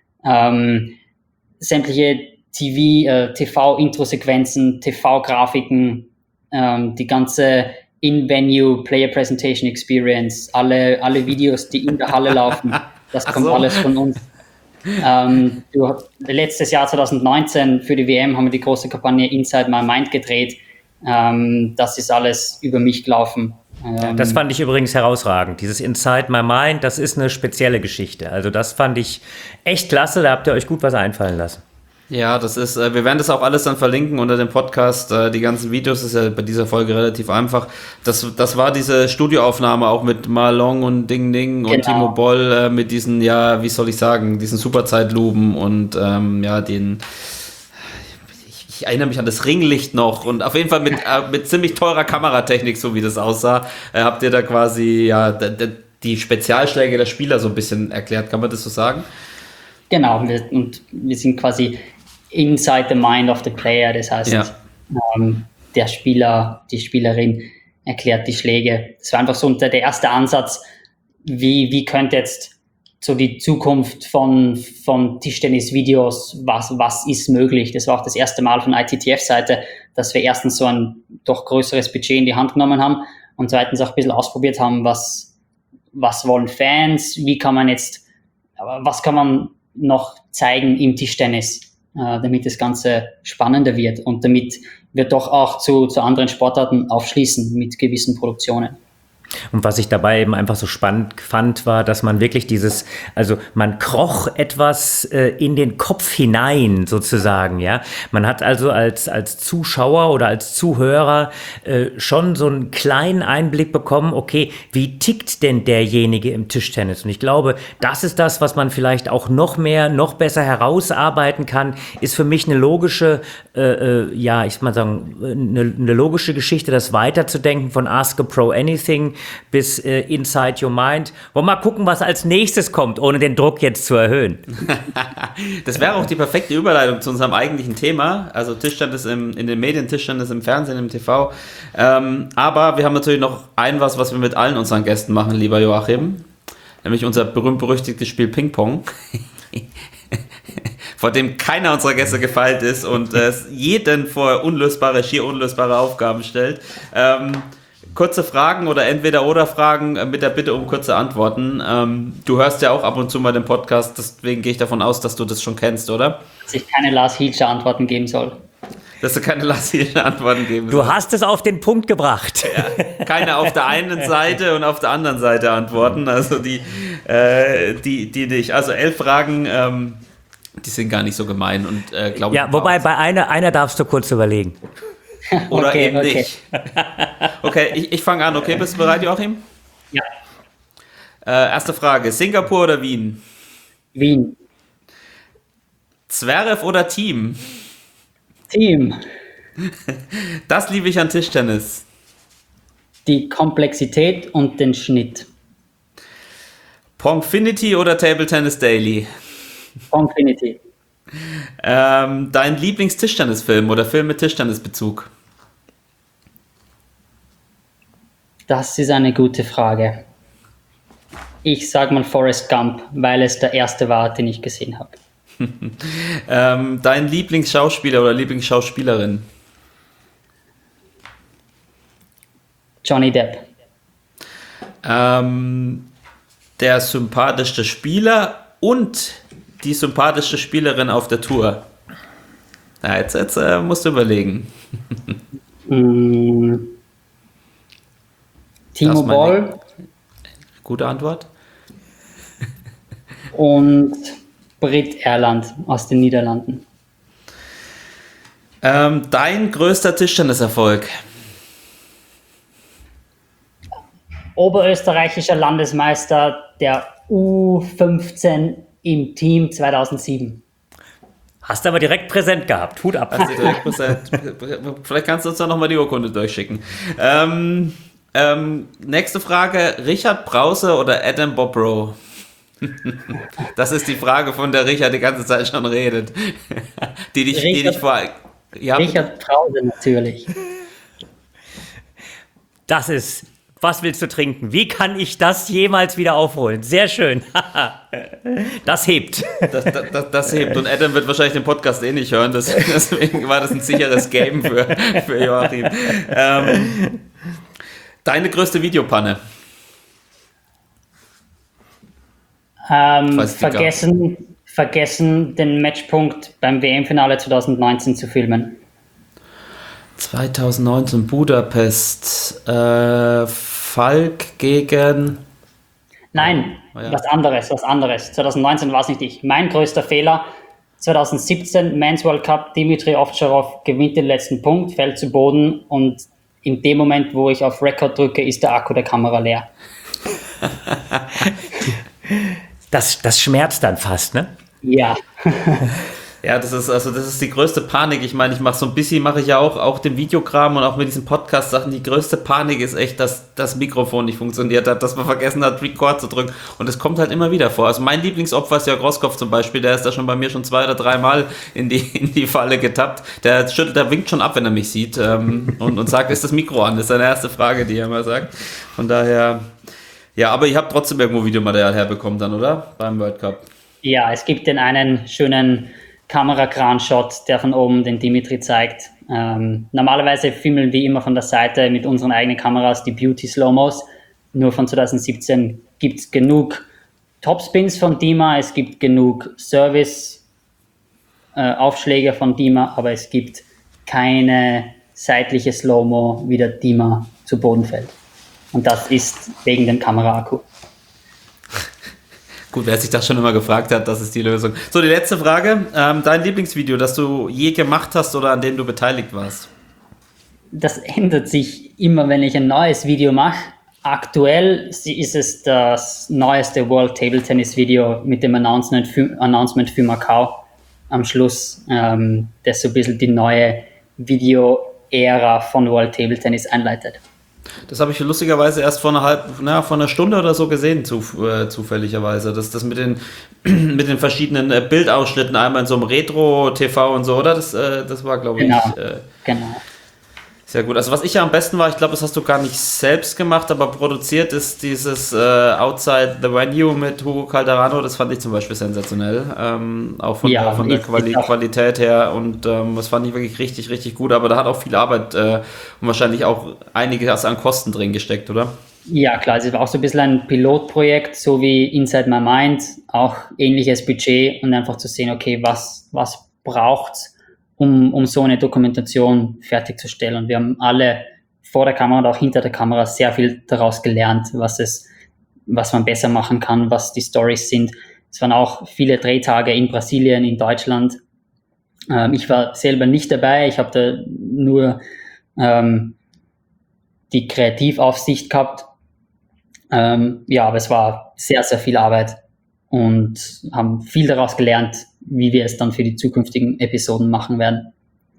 [SPEAKER 1] Sämtliche TV-Intro-Sequenzen, TV-Grafiken, die ganze In-Venue Player Presentation Experience, alle Videos, die in der Halle laufen, das kommt alles von uns. Letztes Jahr 2019 für die WM haben wir die große Kampagne Inside My Mind gedreht. Das ist alles über mich gelaufen.
[SPEAKER 2] Das fand ich übrigens herausragend. Dieses Inside My Mind, das ist eine spezielle Geschichte. Also das fand ich echt klasse, da habt ihr euch gut was einfallen lassen.
[SPEAKER 6] Ja, das ist, wir werden das auch alles dann verlinken unter dem Podcast, die ganzen Videos, das ist ja bei dieser Folge relativ einfach. Das war diese Studioaufnahme auch mit Marlon und Ding Ding und Timo Boll mit diesen, ja, wie soll ich sagen, diesen Superzeitlupen und ich erinnere mich an das Ringlicht noch und auf jeden Fall mit ziemlich teurer Kameratechnik, so wie das aussah, habt ihr da quasi die Spezialschläge der Spieler so ein bisschen erklärt, kann man das so sagen?
[SPEAKER 1] Genau, wir sind quasi inside the mind of the player, das heißt, der Spieler, die Spielerin erklärt die Schläge. Das war einfach so der erste Ansatz, wie könnte jetzt so die Zukunft von Tischtennis-Videos, was ist möglich? Das war auch das erste Mal von ITTF-Seite, dass wir erstens so ein doch größeres Budget in die Hand genommen haben und zweitens auch ein bisschen ausprobiert haben, was wollen Fans, was kann man noch zeigen im Tischtennis, damit das Ganze spannender wird und damit wir doch auch zu anderen Sportarten aufschließen mit gewissen Produktionen.
[SPEAKER 2] Und was ich dabei eben einfach so spannend fand, war, dass man wirklich man kroch etwas in den Kopf hinein sozusagen, ja. Man hat also als Zuschauer oder als Zuhörer schon so einen kleinen Einblick bekommen, okay, wie tickt denn derjenige im Tischtennis? Und ich glaube, das ist das, was man vielleicht auch noch besser herausarbeiten kann, ist für mich eine logische, eine logische Geschichte, das weiterzudenken von Ask a Pro Anything bis Inside Your Mind. Wollen wir mal gucken, was als nächstes kommt, ohne den Druck jetzt zu erhöhen.
[SPEAKER 6] Das wäre auch die perfekte Überleitung zu unserem eigentlichen Thema, also Tischtennis in den Medien, Tischtennis im Fernsehen, im TV. Aber wir haben natürlich noch was wir mit allen unseren Gästen machen, lieber Joachim, nämlich unser berühmt-berüchtigtes Spiel Ping-Pong. Vor dem keiner unserer Gäste gefeilt ist und jeden vor schier unlösbare Aufgaben stellt. Kurze Fragen oder Entweder-oder-Fragen mit der Bitte um kurze Antworten. Du hörst ja auch ab und zu mal den Podcast, deswegen gehe ich davon aus, dass du das schon kennst, oder?
[SPEAKER 1] Dass ich keine Lars Hielscher Antworten geben soll.
[SPEAKER 6] Dass du keine Lars Hielscher Antworten geben
[SPEAKER 2] sollst. Du hast es auf den Punkt gebracht.
[SPEAKER 6] Ja, keine auf der einen Seite und auf der anderen Seite Antworten, also die nicht. Also 11 Fragen, die sind gar nicht so gemein und glaube ich.
[SPEAKER 2] Ja, wobei bei einer darfst du kurz überlegen.
[SPEAKER 6] Oder okay, eben nicht. Okay, ich fange an. Okay, bist du bereit, Joachim?
[SPEAKER 1] Ja.
[SPEAKER 6] Erste Frage. Singapur oder Wien?
[SPEAKER 1] Wien.
[SPEAKER 6] Zverev oder Team?
[SPEAKER 1] Team.
[SPEAKER 6] Das liebe ich an Tischtennis.
[SPEAKER 1] Die Komplexität und den Schnitt.
[SPEAKER 6] Pongfinity oder Table Tennis Daily?
[SPEAKER 1] Pongfinity.
[SPEAKER 6] Dein Lieblings-Tischtennisfilm oder Film mit Tischtennisbezug?
[SPEAKER 1] Das ist eine gute Frage. Ich sag mal Forrest Gump, weil es der erste war, den ich gesehen habe.
[SPEAKER 6] Dein Lieblingsschauspieler oder Lieblingsschauspielerin?
[SPEAKER 1] Johnny Depp.
[SPEAKER 6] Der sympathischste Spieler und die sympathischste Spielerin auf der Tour? Ja, jetzt musst du überlegen.
[SPEAKER 1] Timo Boll.
[SPEAKER 6] Gute Antwort.
[SPEAKER 1] Und Britt Erland aus den Niederlanden.
[SPEAKER 6] Dein größter Tischtenniserfolg?
[SPEAKER 1] Oberösterreichischer Landesmeister der U15 im Team 2007.
[SPEAKER 2] Hast du aber direkt präsent gehabt. Hut ab.
[SPEAKER 6] Vielleicht kannst du uns doch nochmal die Urkunde durchschicken. Nächste Frage. Richard Brause oder Adam Bobrow? Das ist die Frage, von der Richard die ganze Zeit schon redet. Die dich vor... Ja,
[SPEAKER 1] Richard Prause natürlich.
[SPEAKER 2] Das ist, was willst du trinken? Wie kann ich das jemals wieder aufholen? Sehr schön. Das hebt.
[SPEAKER 6] Das hebt. Und Adam wird wahrscheinlich den Podcast nicht hören. Deswegen war das ein sicheres Game für Joachim. Deine größte Videopanne?
[SPEAKER 1] Vergessen, den Matchpunkt beim WM-Finale 2019 zu filmen.
[SPEAKER 6] 2019 Budapest. Falk gegen...
[SPEAKER 1] Nein,
[SPEAKER 6] ja.
[SPEAKER 1] was anderes. 2019 war es nicht ich. Mein größter Fehler, 2017 Men's World Cup, Dimitri Ovtcharov gewinnt den letzten Punkt, fällt zu Boden und in dem Moment, wo ich auf Record drücke, ist der Akku der Kamera leer.
[SPEAKER 2] Das schmerzt dann fast, ne?
[SPEAKER 1] Ja.
[SPEAKER 6] Ja, das ist die größte Panik. Ich meine, ich mache so ein bisschen, mache ich ja auch den Videokram und auch mit diesen Podcast-Sachen. Die größte Panik ist echt, dass das Mikrofon nicht funktioniert hat, dass man vergessen hat, Record zu drücken. Und es kommt halt immer wieder vor. Also mein Lieblingsopfer ist ja Groskopf zum Beispiel. Der ist da schon bei mir schon 2 oder 3 Mal in die Falle getappt. Der winkt schon ab, wenn er mich sieht und sagt, ist das Mikro an? Das ist seine erste Frage, die er immer sagt. Von daher, ja, aber ihr habt trotzdem irgendwo Videomaterial herbekommen dann, oder? Beim World Cup.
[SPEAKER 1] Ja, es gibt den einen schönen Kamerakran-Shot, der von oben den Dimitri zeigt. Normalerweise filmen wir immer von der Seite mit unseren eigenen Kameras die Beauty-Slow-Mos. Nur von 2017 gibt es genug Topspins von Dima, es gibt genug Service-Aufschläge von Dima, aber es gibt keine seitliche Slow-Mo, wie der Dima zu Boden fällt. Und das ist wegen dem Kameraakku.
[SPEAKER 6] Gut, wer sich das schon immer gefragt hat, das ist die Lösung. So, die letzte Frage. Dein Lieblingsvideo, das du je gemacht hast oder an dem du beteiligt warst?
[SPEAKER 1] Das ändert sich immer, wenn ich ein neues Video mache. Aktuell ist es das neueste World Table Tennis Video mit dem Announcement für Macau am Schluss, das so ein bisschen die neue Video-Ära von World Table Tennis einleitet.
[SPEAKER 6] Das habe ich lustigerweise erst vor einer Stunde oder so gesehen, zufälligerweise. Das mit den verschiedenen Bildausschnitten, einmal in so einem Retro-TV und so, oder? Das war, glaube ich,
[SPEAKER 1] genau.
[SPEAKER 6] Sehr gut. Also was ich ja am besten war, ich glaube, das hast du gar nicht selbst gemacht, aber produziert ist dieses Outside the Venue mit Hugo Calderano. Das fand ich zum Beispiel sensationell. Auch von der Qualität her. Und das fand ich wirklich richtig, richtig gut. Aber da hat auch viel Arbeit und wahrscheinlich auch einiges an Kosten drin gesteckt, oder? Ja, klar. Es war auch so ein bisschen ein Pilotprojekt, so wie Inside My Mind. Auch ähnliches Budget und einfach zu sehen, okay, was braucht's, um so eine Dokumentation fertigzustellen. Und wir haben alle vor der Kamera und auch hinter der Kamera sehr viel daraus gelernt, was man besser machen kann, was die Storys sind. Es waren auch viele Drehtage in Brasilien, in Deutschland. Ich war selber nicht dabei. Ich habe da nur die Kreativaufsicht gehabt. Aber es war sehr, sehr viel Arbeit und haben viel daraus gelernt, wie wir es dann für die zukünftigen Episoden machen werden.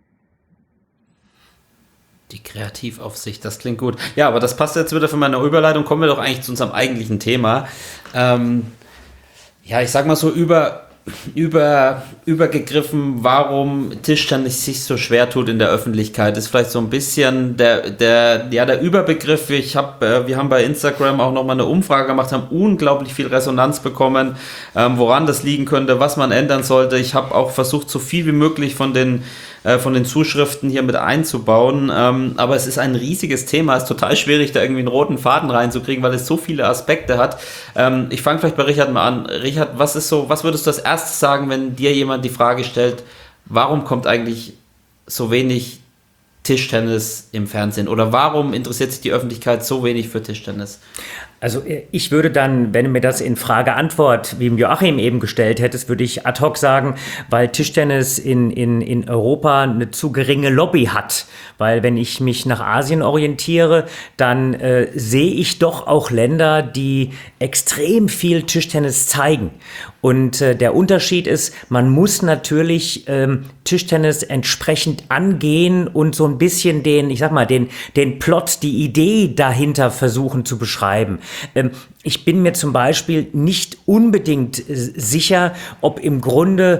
[SPEAKER 6] Die Kreativaufsicht, das klingt gut. Ja, aber das passt jetzt wieder für meine Überleitung. Kommen wir doch eigentlich zu unserem eigentlichen Thema. Ich sag mal so übergegriffen, warum Tischtennis sich so schwer tut in der Öffentlichkeit, ist vielleicht so ein bisschen der Überbegriff. Wir haben bei Instagram auch nochmal eine Umfrage gemacht, haben unglaublich viel Resonanz bekommen, woran das liegen könnte, was man ändern sollte. Ich habe auch versucht, so viel wie möglich von den Zuschriften hier mit einzubauen, aber es ist ein riesiges Thema, es ist total schwierig, da irgendwie einen roten Faden reinzukriegen, weil es so viele Aspekte hat. Ich fange vielleicht bei Richard mal an. Richard, was würdest du als erstes sagen, wenn dir jemand die Frage stellt, warum kommt eigentlich so wenig Tischtennis im Fernsehen oder warum interessiert sich die Öffentlichkeit so wenig für Tischtennis?
[SPEAKER 2] Also ich würde dann, wenn du mir das in Frage-Antwort, wie Joachim eben gestellt hättest, würde ich ad hoc sagen, weil Tischtennis in Europa eine zu geringe Lobby hat. Weil wenn ich mich nach Asien orientiere, dann sehe ich doch auch Länder, die extrem viel Tischtennis zeigen. Und der Unterschied ist, man muss natürlich Tischtennis entsprechend angehen und so ein bisschen den Plot, die Idee dahinter versuchen zu beschreiben. Ich bin mir zum Beispiel nicht unbedingt sicher, ob im Grunde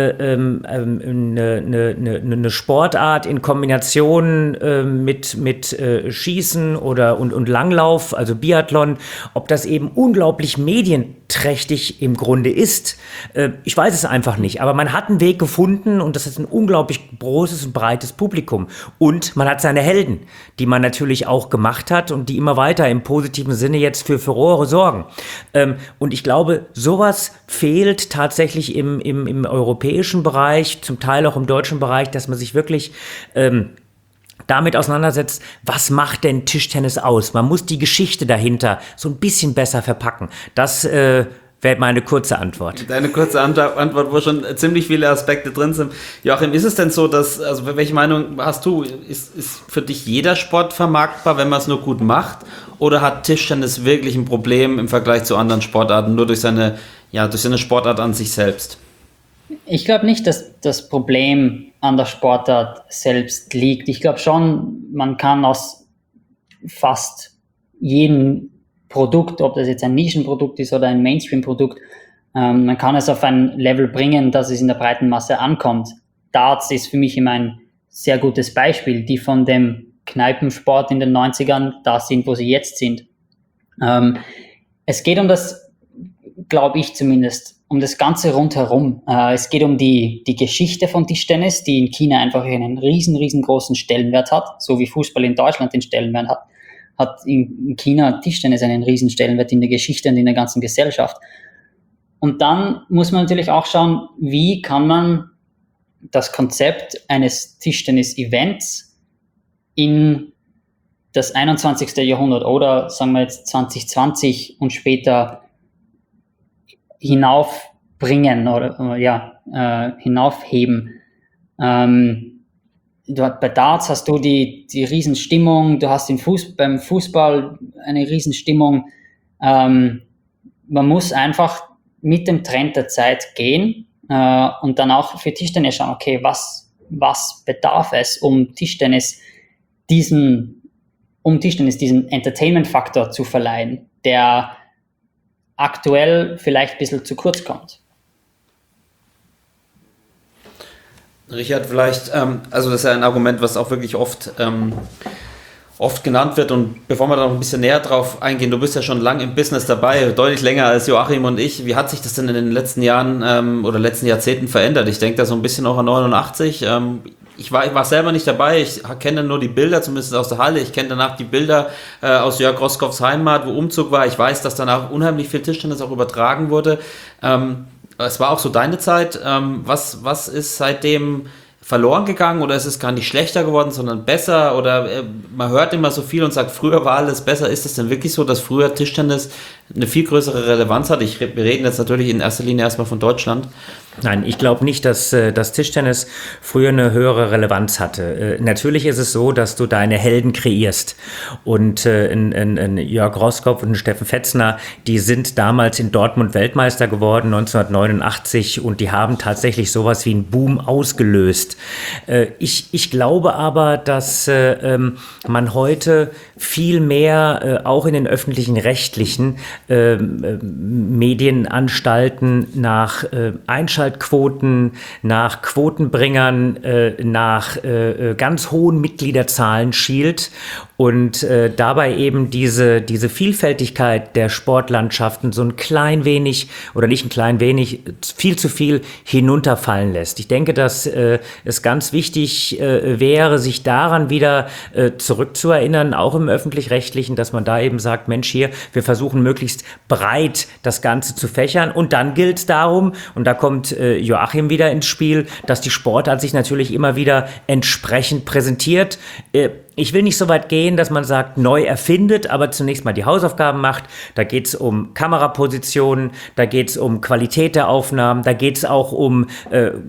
[SPEAKER 2] eine Sportart in Kombination mit Schießen und Langlauf, also Biathlon, ob das eben unglaublich medienträchtig im Grunde ist. Ich weiß es einfach nicht, aber man hat einen Weg gefunden und das ist ein unglaublich großes und breites Publikum. Und man hat seine Helden, die man natürlich auch gemacht hat und die immer weiter im positiven Sinne jetzt für Furore sorgen. Und ich glaube, sowas fehlt tatsächlich im europäischen Bereich, zum Teil auch im deutschen Bereich, dass man sich wirklich damit auseinandersetzt, was macht denn Tischtennis aus? Man muss die Geschichte dahinter so ein bisschen besser verpacken. Das wäre meine kurze Antwort.
[SPEAKER 6] Deine kurze Antwort, wo schon ziemlich viele Aspekte drin sind. Joachim, ist es denn so, also welche Meinung hast du? Ist für dich jeder Sport vermarktbar, wenn man es nur gut macht? Oder hat Tischtennis wirklich ein Problem im Vergleich zu anderen Sportarten, nur durch seine Sportart an sich selbst?
[SPEAKER 1] Ich glaube nicht, dass das Problem an der Sportart selbst liegt. Ich glaube schon, man kann aus fast jedem Produkt, ob das jetzt ein Nischenprodukt ist oder ein Mainstream-Produkt, man kann es auf ein Level bringen, dass es in der breiten Masse ankommt. Darts ist für mich immer ein sehr gutes Beispiel, die von dem Kneipensport in den 90ern da sind, wo sie jetzt sind. Es geht um das, glaube ich zumindest, um das Ganze rundherum. Es geht um die Geschichte von Tischtennis, die in China einfach einen riesengroßen Stellenwert hat, so wie Fußball in Deutschland den Stellenwert hat in China Tischtennis einen riesen Stellenwert in der Geschichte und in der ganzen Gesellschaft. Und dann muss man natürlich auch schauen, wie kann man das Konzept eines Tischtennis-Events in das 21. Jahrhundert oder sagen wir jetzt 2020 und später hinaufbringen oder hinaufheben. Bei Darts hast du die Riesenstimmung, du hast beim Fußball eine Riesenstimmung. Man muss einfach mit dem Trend der Zeit gehen und dann auch für Tischtennis schauen, okay, was bedarf es, um Tischtennis diesen Entertainment-Faktor zu verleihen, der aktuell vielleicht ein bisschen zu kurz kommt.
[SPEAKER 6] Richard, vielleicht, also das ist ja ein Argument, was auch wirklich oft genannt wird, und bevor wir da noch ein bisschen näher drauf eingehen, du bist ja schon lange im Business dabei, deutlich länger als Joachim und ich. Wie hat sich das denn in den letzten Jahren oder letzten Jahrzehnten verändert? Ich denke da so ein bisschen auch an 89. Ich war selber nicht dabei, ich kenne nur die Bilder, zumindest aus der Halle. Ich kenne danach die Bilder aus Jörg Roskopfs Heimat, wo Umzug war. Ich weiß, dass danach unheimlich viel Tischtennis auch übertragen wurde. Es war auch so deine Zeit. Was ist seitdem verloren gegangen, oder ist es gar nicht schlechter geworden, sondern besser? Oder man hört immer so viel und sagt, früher war alles besser. Ist es denn wirklich so, dass früher Tischtennis eine viel größere Relevanz hat? Wir reden jetzt natürlich in erster Linie erstmal von Deutschland.
[SPEAKER 2] Nein, ich glaube nicht, dass das Tischtennis früher eine höhere Relevanz hatte. Natürlich ist es so, dass du deine Helden kreierst. Und in Jörg Roskopf und Steffen Fetzner, die sind damals in Dortmund Weltmeister geworden, 1989, und die haben tatsächlich sowas wie einen Boom ausgelöst. Ich glaube aber, dass man heute viel mehr auch in den öffentlichen Rechtlichen Medienanstalten nach Einschaltquoten, nach Quotenbringern, nach ganz hohen Mitgliederzahlen schielt und dabei eben diese Vielfältigkeit der Sportlandschaften so ein klein wenig, oder nicht ein klein wenig, viel zu viel hinunterfallen lässt. Ich denke, dass es ganz wichtig wäre, sich daran wieder zurückzuerinnern, auch im Öffentlich-Rechtlichen, dass man da eben sagt, Mensch, hier, wir versuchen möglichst breit das Ganze zu fächern, und dann gilt es darum, und da kommt Joachim wieder ins Spiel, dass die Sportart sich natürlich immer wieder entsprechend präsentiert. Ich will nicht so weit gehen, dass man sagt, neu erfindet, aber zunächst mal die Hausaufgaben macht. Da geht es um Kamerapositionen, da geht es um Qualität der Aufnahmen, da geht es auch um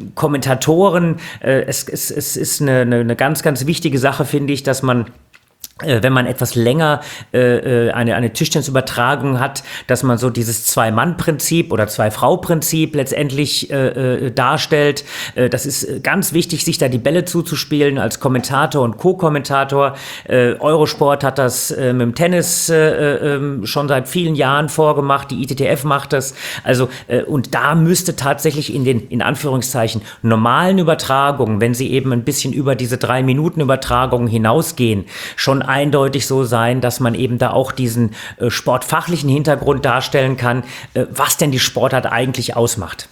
[SPEAKER 2] Kommentatoren. Es ist eine ganz, ganz wichtige Sache, finde ich, dass man wenn man etwas länger eine Tischtennisübertragung hat, dass man so dieses Zwei-Mann-Prinzip oder Zwei-Frau-Prinzip letztendlich darstellt. Das ist ganz wichtig, sich da die Bälle zuzuspielen als Kommentator und Co-Kommentator. Eurosport hat das mit dem Tennis schon seit vielen Jahren vorgemacht. Die ITTF macht das. Also und da müsste tatsächlich in den, in Anführungszeichen, normalen Übertragungen, wenn sie eben ein bisschen über diese 3-Minuten-Übertragungen hinausgehen, schon eindeutig so sein, dass man eben da auch diesen sportfachlichen Hintergrund darstellen kann, was denn die Sportart eigentlich ausmacht.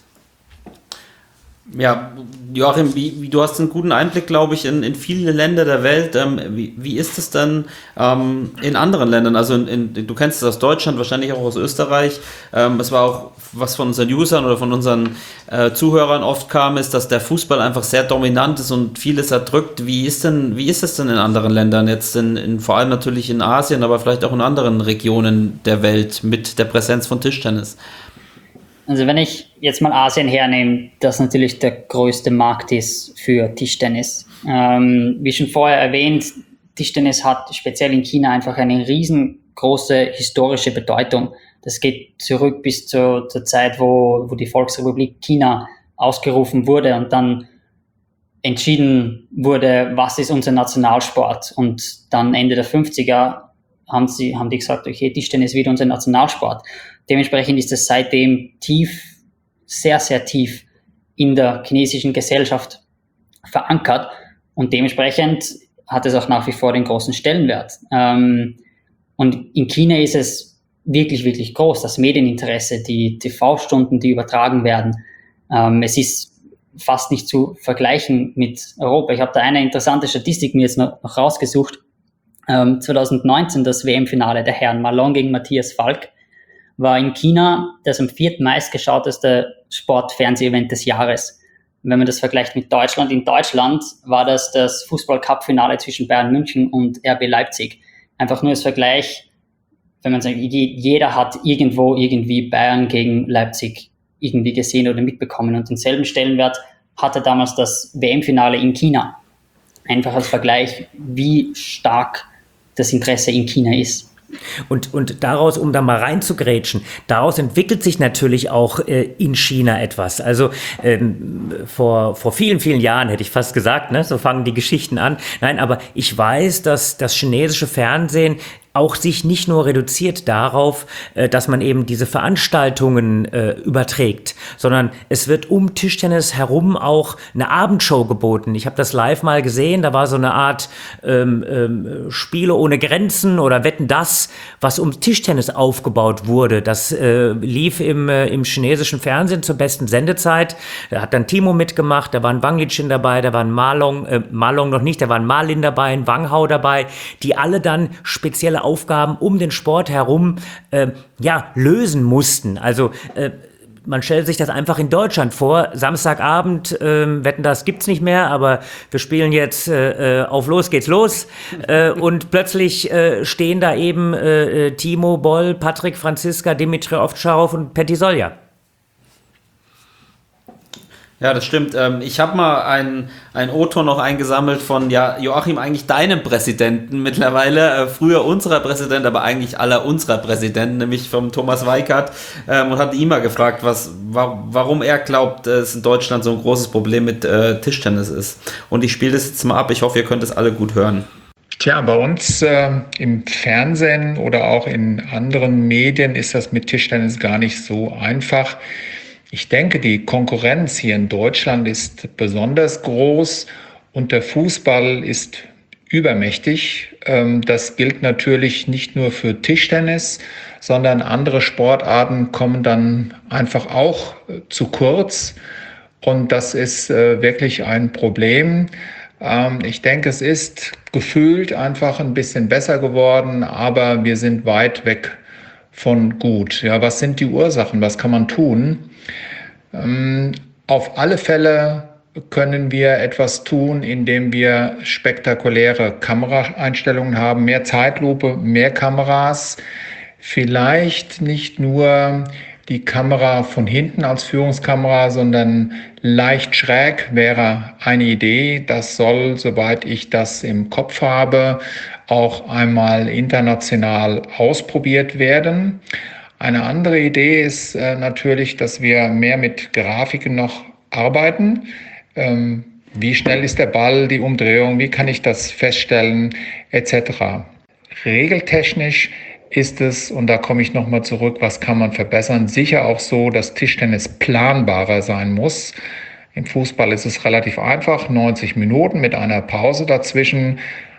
[SPEAKER 6] Ja, Joachim, du hast einen guten Einblick, glaube ich, in viele Länder der Welt. Wie ist es dann in anderen Ländern? Also du kennst es aus Deutschland, wahrscheinlich auch aus Österreich. Es war auch, was von unseren Usern oder von unseren Zuhörern oft kam, ist, dass der Fußball einfach sehr dominant ist und vieles erdrückt. Wie ist es denn in anderen Ländern? Jetzt vor allem natürlich in Asien, aber vielleicht auch in anderen Regionen der Welt mit der Präsenz von Tischtennis?
[SPEAKER 1] Also wenn ich jetzt mal Asien hernehme, das natürlich der größte Markt ist für Tischtennis. Wie schon vorher erwähnt, Tischtennis hat speziell in China einfach eine riesengroße historische Bedeutung. Das geht zurück bis zur Zeit, wo die Volksrepublik China ausgerufen wurde und dann entschieden wurde, was ist unser Nationalsport. Und dann Ende der 50er haben die gesagt, okay, Tischtennis ist wieder unser Nationalsport. Dementsprechend ist es seitdem sehr, sehr tief in der chinesischen Gesellschaft verankert und dementsprechend hat es auch nach wie vor den großen Stellenwert. Und in China ist es wirklich, wirklich groß, das Medieninteresse, die TV-Stunden, die übertragen werden. Es ist fast nicht zu vergleichen mit Europa. Ich habe da eine interessante Statistik mir jetzt noch rausgesucht. 2019 das WM-Finale der Herren, Malone gegen Matthias Falk, war in China das am 4. meistgeschauteste Sportfernseh-Event des Jahres. Und wenn man das vergleicht mit Deutschland, in Deutschland war das Fußball-Cup-Finale zwischen Bayern München und RB Leipzig. Einfach nur als Vergleich, wenn man sagt, jeder hat irgendwie Bayern gegen Leipzig irgendwie gesehen oder mitbekommen und denselben Stellenwert hatte damals das WM-Finale in China. Einfach als Vergleich, wie stark das Interesse in China ist.
[SPEAKER 2] Und daraus, um da mal reinzugrätschen, daraus entwickelt sich natürlich auch in China etwas. Also vor vielen, vielen Jahren hätte ich fast gesagt, ne, so fangen die Geschichten an. Nein, aber ich weiß, dass das chinesische Fernsehen auch sich nicht nur reduziert darauf, dass man eben diese Veranstaltungen überträgt, sondern es wird um Tischtennis herum auch eine Abendshow geboten. Ich habe das live mal gesehen, da war so eine Art Spiele ohne Grenzen oder Wetten, das, was um Tischtennis aufgebaut wurde. Das lief im chinesischen Fernsehen zur besten Sendezeit. Da hat dann Timo mitgemacht, da war ein Wang Liqin dabei, da war ein Malong noch nicht, da war ein Ma Lin dabei, ein Wang Hao dabei, die alle dann spezielle Aufgaben um den Sport herum lösen mussten. Also man stellt sich das einfach in Deutschland vor. Samstagabend, Wetten, das gibt's nicht mehr, aber wir spielen jetzt auf Los geht's los. Und plötzlich stehen da eben Timo Boll, Patrick Franziska, Dimitri Ovtcharov und Petty Solja.
[SPEAKER 6] Ja, das stimmt. Ich habe mal ein O-Ton noch eingesammelt von Joachim, eigentlich deinem Präsidenten mittlerweile, früher unserer Präsident, aber eigentlich aller unserer Präsidenten, nämlich vom Thomas Weikart, und hatte ihn mal gefragt, warum er glaubt, dass in Deutschland so ein großes Problem mit Tischtennis ist. Und ich spiele das jetzt mal ab. Ich hoffe, ihr könnt das alle gut hören.
[SPEAKER 7] Tja, bei uns im Fernsehen oder auch in anderen Medien ist das mit Tischtennis gar nicht so einfach. Ich denke, die Konkurrenz hier in Deutschland ist besonders groß und der Fußball ist übermächtig. Das gilt natürlich nicht nur für Tischtennis, sondern andere Sportarten kommen dann einfach auch zu kurz. Und das ist wirklich ein Problem. Ich denke, es ist gefühlt einfach ein bisschen besser geworden, aber wir sind weit weg von gut. Ja, was sind die Ursachen? Was kann man tun? Auf alle Fälle können wir etwas tun, indem wir spektakuläre Kameraeinstellungen haben, mehr Zeitlupe, mehr Kameras, vielleicht nicht nur die Kamera von hinten als Führungskamera, sondern leicht schräg wäre eine Idee. Das soll, soweit ich das im Kopf habe, auch einmal international ausprobiert werden. Eine andere Idee ist natürlich, dass wir mehr mit Grafiken noch arbeiten. Wie schnell ist der Ball, die Umdrehung, wie kann ich das feststellen, etc. Regeltechnisch ist es, und da komme ich nochmal zurück, was kann man verbessern, sicher auch so, dass Tischtennis planbarer sein muss. Im Fußball ist es relativ einfach, 90 Minuten mit einer Pause dazwischen.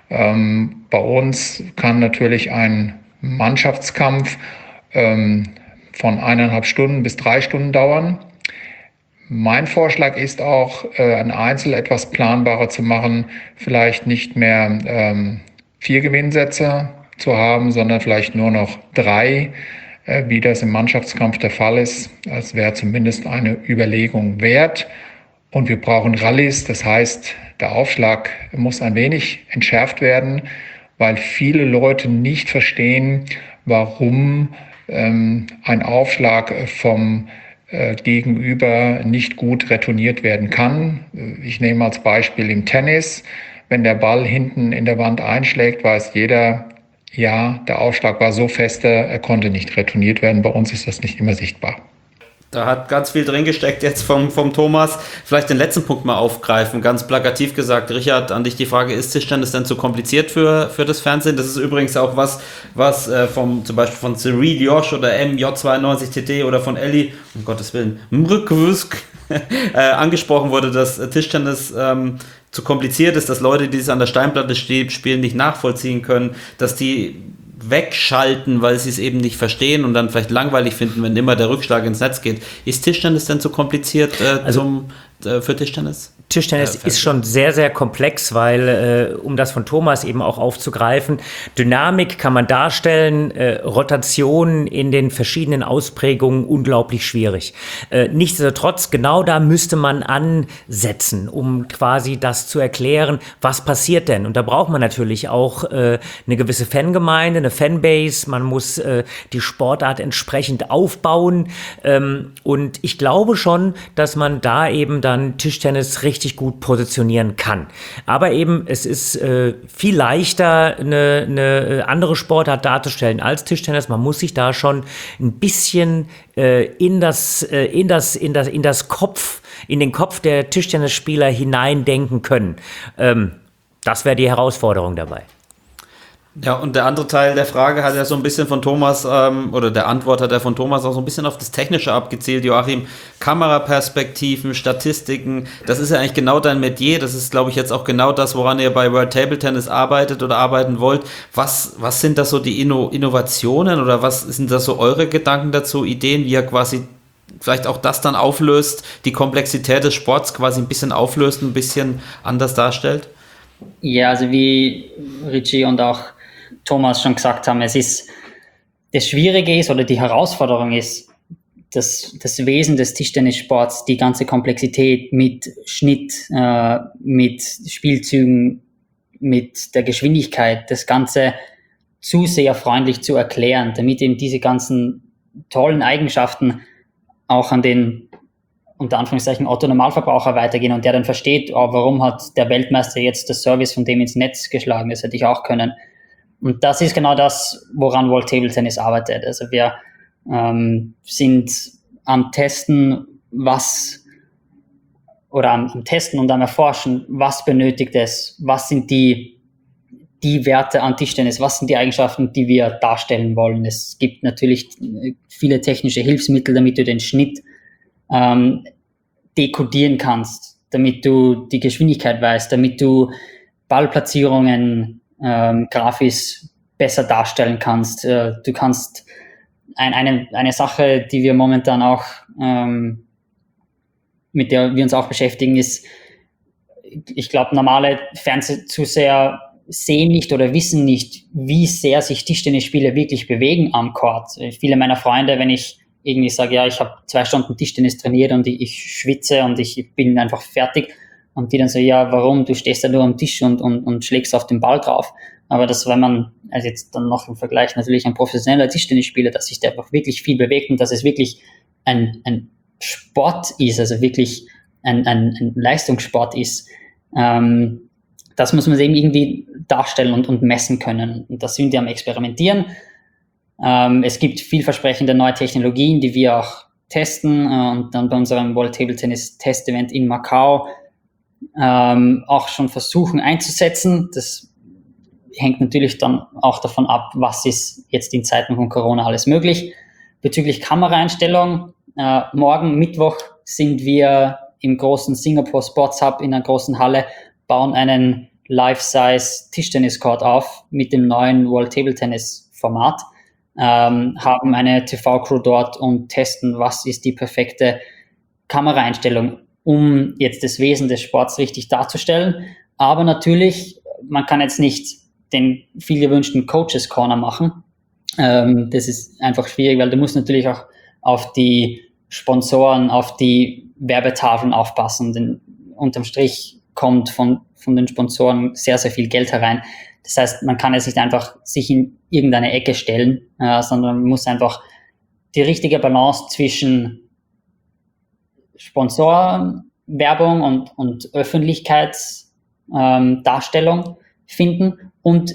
[SPEAKER 7] Bei uns kann natürlich ein Mannschaftskampf von 1,5 Stunden bis 3 Stunden dauern. Mein Vorschlag ist auch, ein Einzel etwas planbarer zu machen, vielleicht nicht mehr 4 Gewinnsätze zu haben, sondern vielleicht nur noch 3, wie das im Mannschaftskampf der Fall ist. Das wäre zumindest eine Überlegung wert. Und wir brauchen Rallyes, das heißt, der Aufschlag muss ein wenig entschärft werden, weil viele Leute nicht verstehen, warum ein Aufschlag vom Gegenüber nicht gut retourniert werden kann. Ich nehme als Beispiel im Tennis, wenn der Ball hinten in der Wand einschlägt, weiß jeder, ja, der Aufschlag war so feste, er konnte nicht retourniert werden. Bei uns ist das nicht immer sichtbar.
[SPEAKER 6] Da hat ganz viel drin gesteckt jetzt vom Thomas. Vielleicht den letzten Punkt mal aufgreifen. Ganz plakativ gesagt, Richard, an dich die Frage, ist Tischtennis denn zu kompliziert für das Fernsehen? Das ist übrigens auch was zum Beispiel von Cyril Josh oder MJ92TT oder von Ellie, um Gottes Willen, Mrkwysk angesprochen wurde, dass Tischtennis zu kompliziert ist, dass Leute, die es an der Steinplatte spielen, nicht nachvollziehen können, dass die wegschalten, weil sie es eben nicht verstehen und dann vielleicht langweilig finden, wenn immer der Rückschlag ins Netz geht. Ist Tischtennis denn zu kompliziert für Tischtennis?
[SPEAKER 2] Tischtennis ist schon sehr, sehr komplex, weil, um das von Thomas eben auch aufzugreifen, Dynamik kann man darstellen, Rotation in den verschiedenen Ausprägungen unglaublich schwierig. Nichtsdestotrotz, genau da müsste man ansetzen, um quasi das zu erklären, was passiert denn? Und da braucht man natürlich auch eine gewisse Fangemeinde, eine Fanbase, man muss die Sportart entsprechend aufbauen und ich glaube schon, dass man da eben dann Tischtennis richtig gut positionieren kann. Aber eben, es ist viel leichter, eine andere Sportart darzustellen als Tischtennis. Man muss sich da schon ein bisschen in den Kopf der Tischtennisspieler hineindenken können. Das wäre die Herausforderung dabei.
[SPEAKER 6] Ja, und der andere Teil der Frage hat ja so ein bisschen von Thomas, oder der Antwort hat er von Thomas auch so ein bisschen auf das Technische abgezielt. Joachim, Kameraperspektiven, Statistiken, das ist ja eigentlich genau dein Metier. Das ist, glaube ich, jetzt auch genau das, woran ihr bei World Table Tennis arbeitet oder arbeiten wollt. Was sind da so die Innovationen oder was sind da so eure Gedanken dazu, Ideen, wie ihr quasi vielleicht auch das dann auflöst, die Komplexität des Sports quasi ein bisschen auflöst, ein bisschen anders darstellt?
[SPEAKER 1] Ja, also wie Richie und auch Thomas schon gesagt haben, das Schwierige ist oder die Herausforderung ist, das Wesen des Tischtennissports, die ganze Komplexität mit Schnitt, mit Spielzügen, mit der Geschwindigkeit, das Ganze zu sehr freundlich zu erklären, damit eben diese ganzen tollen Eigenschaften auch an den, unter Anführungszeichen, Otto-Normalverbraucher weitergehen und der dann versteht, warum hat der Weltmeister jetzt das Service von dem ins Netz geschlagen, das hätte ich auch können. Und das ist genau das, woran World Table Tennis arbeitet. Also wir sind am Testen, am Testen und am Erforschen, was benötigt es, was sind die Werte an Tischtennis, was sind die Eigenschaften, die wir darstellen wollen. Es gibt natürlich viele technische Hilfsmittel, damit du den Schnitt dekodieren kannst, damit du die Geschwindigkeit weißt, damit du Ballplatzierungen grafisch besser darstellen kannst. Du kannst eine Sache, die wir momentan auch mit der wir uns auch beschäftigen, ist, ich glaube, normale Fernsehzuseher sehen nicht oder wissen nicht, wie sehr sich Tischtennisspieler wirklich bewegen am Court. Viele meiner Freunde, wenn ich irgendwie sage, ja, ich habe 2 Stunden Tischtennis trainiert und ich schwitze und ich bin einfach fertig. Und die dann so, ja, warum? Du stehst da nur am Tisch und schlägst auf den Ball drauf. aber dass wenn man, also jetzt dann noch im Vergleich natürlich ein professioneller Tischtennisspieler, dass sich der einfach wirklich viel bewegt und dass es wirklich ein Sport ist, also wirklich ein Leistungssport ist, das muss man eben irgendwie darstellen und messen können. Und da sind wir am Experimentieren. Es gibt vielversprechende neue Technologien, die wir auch testen und dann bei unserem World Table Tennis Test Event in Macau auch schon versuchen einzusetzen. Das hängt natürlich dann auch davon ab, was ist jetzt in Zeiten von Corona alles möglich. Bezüglich Kameraeinstellung, morgen Mittwoch sind wir im großen Singapore Sports Hub in einer großen Halle, bauen einen Life-Size Tischtennis-Court auf mit dem neuen World Table Tennis Format, haben eine TV-Crew dort und testen, was ist die perfekte Kameraeinstellung, um jetzt das Wesen des Sports richtig darzustellen. Aber natürlich, man kann jetzt nicht den viel gewünschten Coaches Corner machen. Das ist einfach schwierig, weil du musst natürlich auch auf die Sponsoren, auf die Werbetafeln aufpassen, denn unterm Strich kommt von den Sponsoren sehr, sehr viel Geld herein. Das heißt, man kann jetzt nicht einfach sich in irgendeine Ecke stellen, sondern man muss einfach die richtige Balance zwischen Sponsorenwerbung und Öffentlichkeitsdarstellung finden und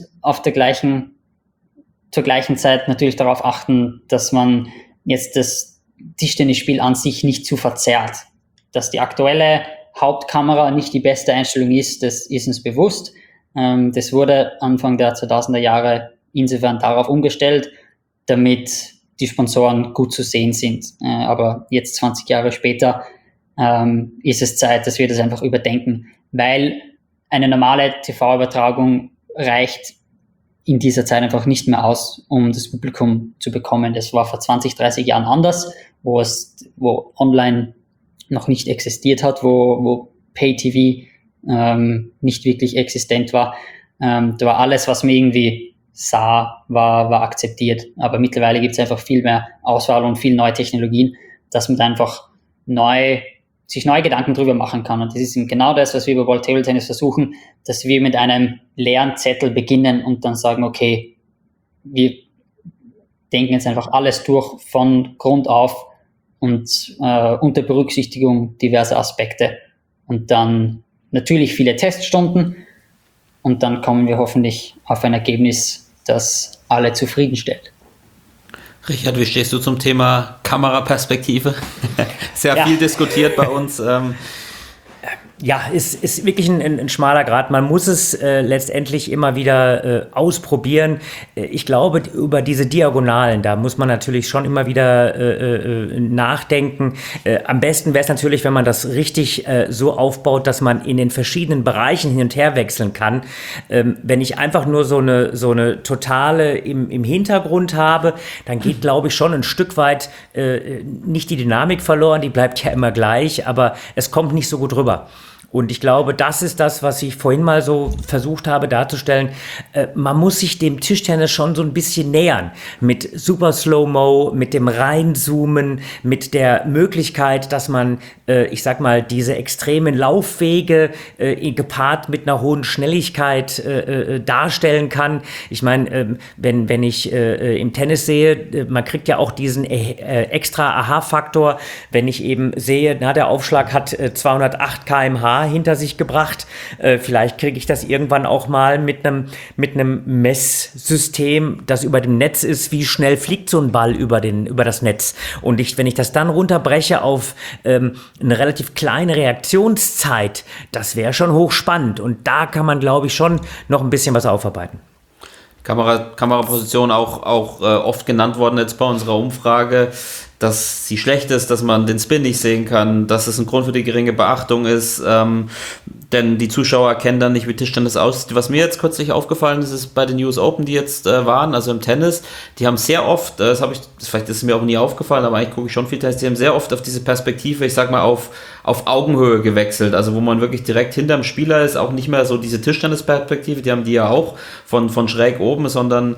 [SPEAKER 1] zur gleichen Zeit natürlich darauf achten, dass man jetzt das Tischtennisspiel an sich nicht zu verzerrt. Dass die aktuelle Hauptkamera nicht die beste Einstellung ist, das ist uns bewusst. Das wurde Anfang der 2000er Jahre insofern darauf umgestellt, damit die Sponsoren gut zu sehen sind. Aber jetzt 20 Jahre später ist es Zeit, dass wir das einfach überdenken, weil eine normale TV-Übertragung reicht in dieser Zeit einfach nicht mehr aus, um das Publikum zu bekommen. Das war vor 20, 30 Jahren anders, wo online noch nicht existiert hat, wo Pay-TV nicht wirklich existent war. Da war alles, was man irgendwie sah, war akzeptiert. Aber mittlerweile gibt es einfach viel mehr Auswahl und viel neue Technologien, dass man da einfach sich neue Gedanken drüber machen kann. Und das ist genau das, was wir bei World Table Tennis versuchen, dass wir mit einem leeren Zettel beginnen und dann sagen, okay, wir denken jetzt einfach alles durch von Grund auf und unter Berücksichtigung diverser Aspekte. Und dann natürlich viele Teststunden und dann kommen wir hoffentlich auf ein Ergebnis, das alle zufriedenstellt.
[SPEAKER 6] Richard, wie stehst du zum Thema Kameraperspektive? Sehr viel diskutiert bei uns.
[SPEAKER 2] Ja, ist wirklich ein schmaler Grat. Man muss es letztendlich immer wieder ausprobieren. Ich glaube, über diese Diagonalen, da muss man natürlich schon immer wieder nachdenken. Am besten wäre es natürlich, wenn man das richtig so aufbaut, dass man in den verschiedenen Bereichen hin und her wechseln kann. Wenn ich einfach nur so eine totale im Hintergrund habe, dann geht, glaube ich, schon ein Stück weit nicht die Dynamik verloren, die bleibt ja immer gleich, aber es kommt nicht so gut rüber. Und ich glaube, das ist das, was ich vorhin mal so versucht habe darzustellen. Man muss sich dem Tischtennis schon so ein bisschen nähern. Mit Super Slow-Mo, mit dem Reinzoomen, mit der Möglichkeit, dass man, ich sag mal, diese extremen Laufwege gepaart mit einer hohen Schnelligkeit darstellen kann. Ich meine, wenn ich im Tennis sehe, man kriegt ja auch diesen extra Aha-Faktor, wenn ich eben sehe, der Aufschlag hat 208 km/h hinter sich gebracht. Vielleicht kriege ich das irgendwann auch mal mit einem Messsystem, das über dem Netz ist, wie schnell fliegt so ein Ball über das Netz. Und wenn ich das dann runterbreche auf eine relativ kleine Reaktionszeit, das wäre schon hochspannend. Und da kann man, glaube ich, schon noch ein bisschen was aufarbeiten.
[SPEAKER 6] Kameraposition auch oft genannt worden jetzt bei unserer Umfrage, dass sie schlecht ist, dass man den Spin nicht sehen kann, dass es ein Grund für die geringe Beachtung ist, denn die Zuschauer erkennen dann nicht, wie Tischtennis aussieht. Was mir jetzt kürzlich aufgefallen ist, ist bei den US Open, die jetzt waren, also im Tennis, die haben sehr oft, vielleicht ist es mir auch nie aufgefallen, aber eigentlich gucke ich schon viel Tennis, die haben sehr oft auf diese Perspektive, ich sag mal, auf Augenhöhe gewechselt, also wo man wirklich direkt hinterm Spieler ist, auch nicht mehr so diese Tischtennisperspektive, die haben die ja auch von schräg oben, sondern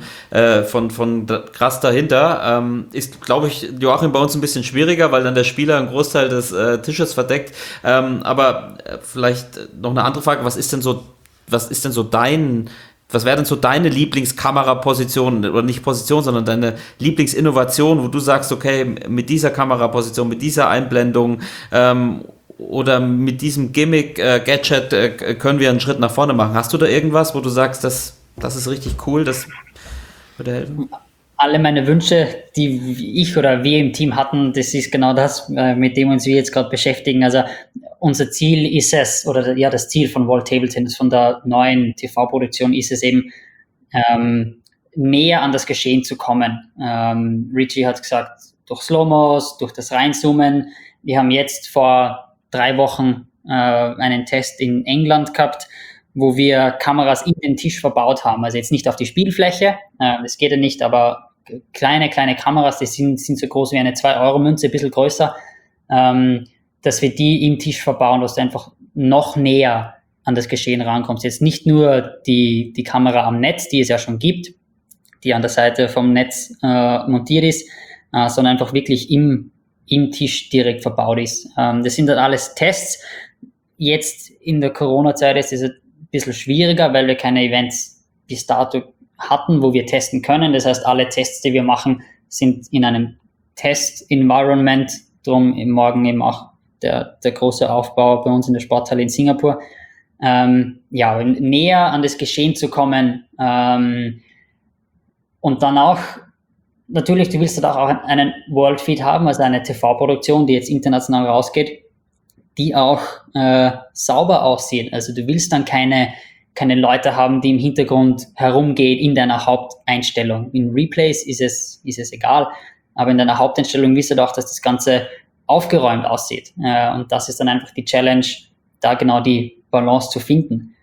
[SPEAKER 6] von krass dahinter, ist, glaube ich, Joachim, bei uns ein bisschen schwieriger, weil dann der Spieler einen Großteil des Tisches verdeckt, aber vielleicht noch eine andere Frage, was ist denn so dein was wäre denn so deine Lieblingskameraposition, oder nicht Position, sondern deine Lieblingsinnovation, wo du sagst, okay, mit dieser Kameraposition, mit dieser Einblendung oder mit diesem Gimmick, Gadget können wir einen Schritt nach vorne machen. Hast du da irgendwas, wo du sagst, das ist richtig cool, das würde helfen?
[SPEAKER 1] Alle meine Wünsche, die ich oder wir im Team hatten, das ist genau das, mit dem uns wir jetzt gerade beschäftigen. Also unser Ziel ist es, oder ja, das Ziel von World Table Tennis, von der neuen TV-Produktion ist es eben, näher an das Geschehen zu kommen. Richie hat gesagt, durch Slow-Mos, durch das Reinzoomen. Wir haben jetzt vor 3 Wochen einen Test in England gehabt, wo wir Kameras in den Tisch verbaut haben. Also jetzt nicht auf die Spielfläche, das geht ja nicht, aber kleine Kameras, die sind so groß wie eine 2-Euro-Münze, ein bisschen größer, dass wir die im Tisch verbauen, dass du einfach noch näher an das Geschehen rankommst. Jetzt nicht nur die Kamera am Netz, die es ja schon gibt, die an der Seite vom Netz montiert ist, sondern einfach wirklich im Tisch direkt verbaut ist. Das sind dann alles Tests. Jetzt in der Corona-Zeit ist es ein bisschen schwieriger, weil wir keine Events bis dato hatten, wo wir testen können. Das heißt, alle Tests, die wir machen, sind in einem Test-Environment. Drum morgen eben auch der große Aufbau bei uns in der Sporthalle in Singapur. Näher an das Geschehen zu kommen. Und dann auch, natürlich, du willst auch einen World Feed haben, also eine TV-Produktion, die jetzt international rausgeht, die auch sauber aussieht. Also du willst dann keine Leute haben, die im Hintergrund herumgehen in deiner Haupteinstellung. In Replays ist es egal, aber in deiner Haupteinstellung willst du auch, dass das Ganze aufgeräumt aussieht. Und das ist dann einfach die Challenge, da genau die Balance zu finden.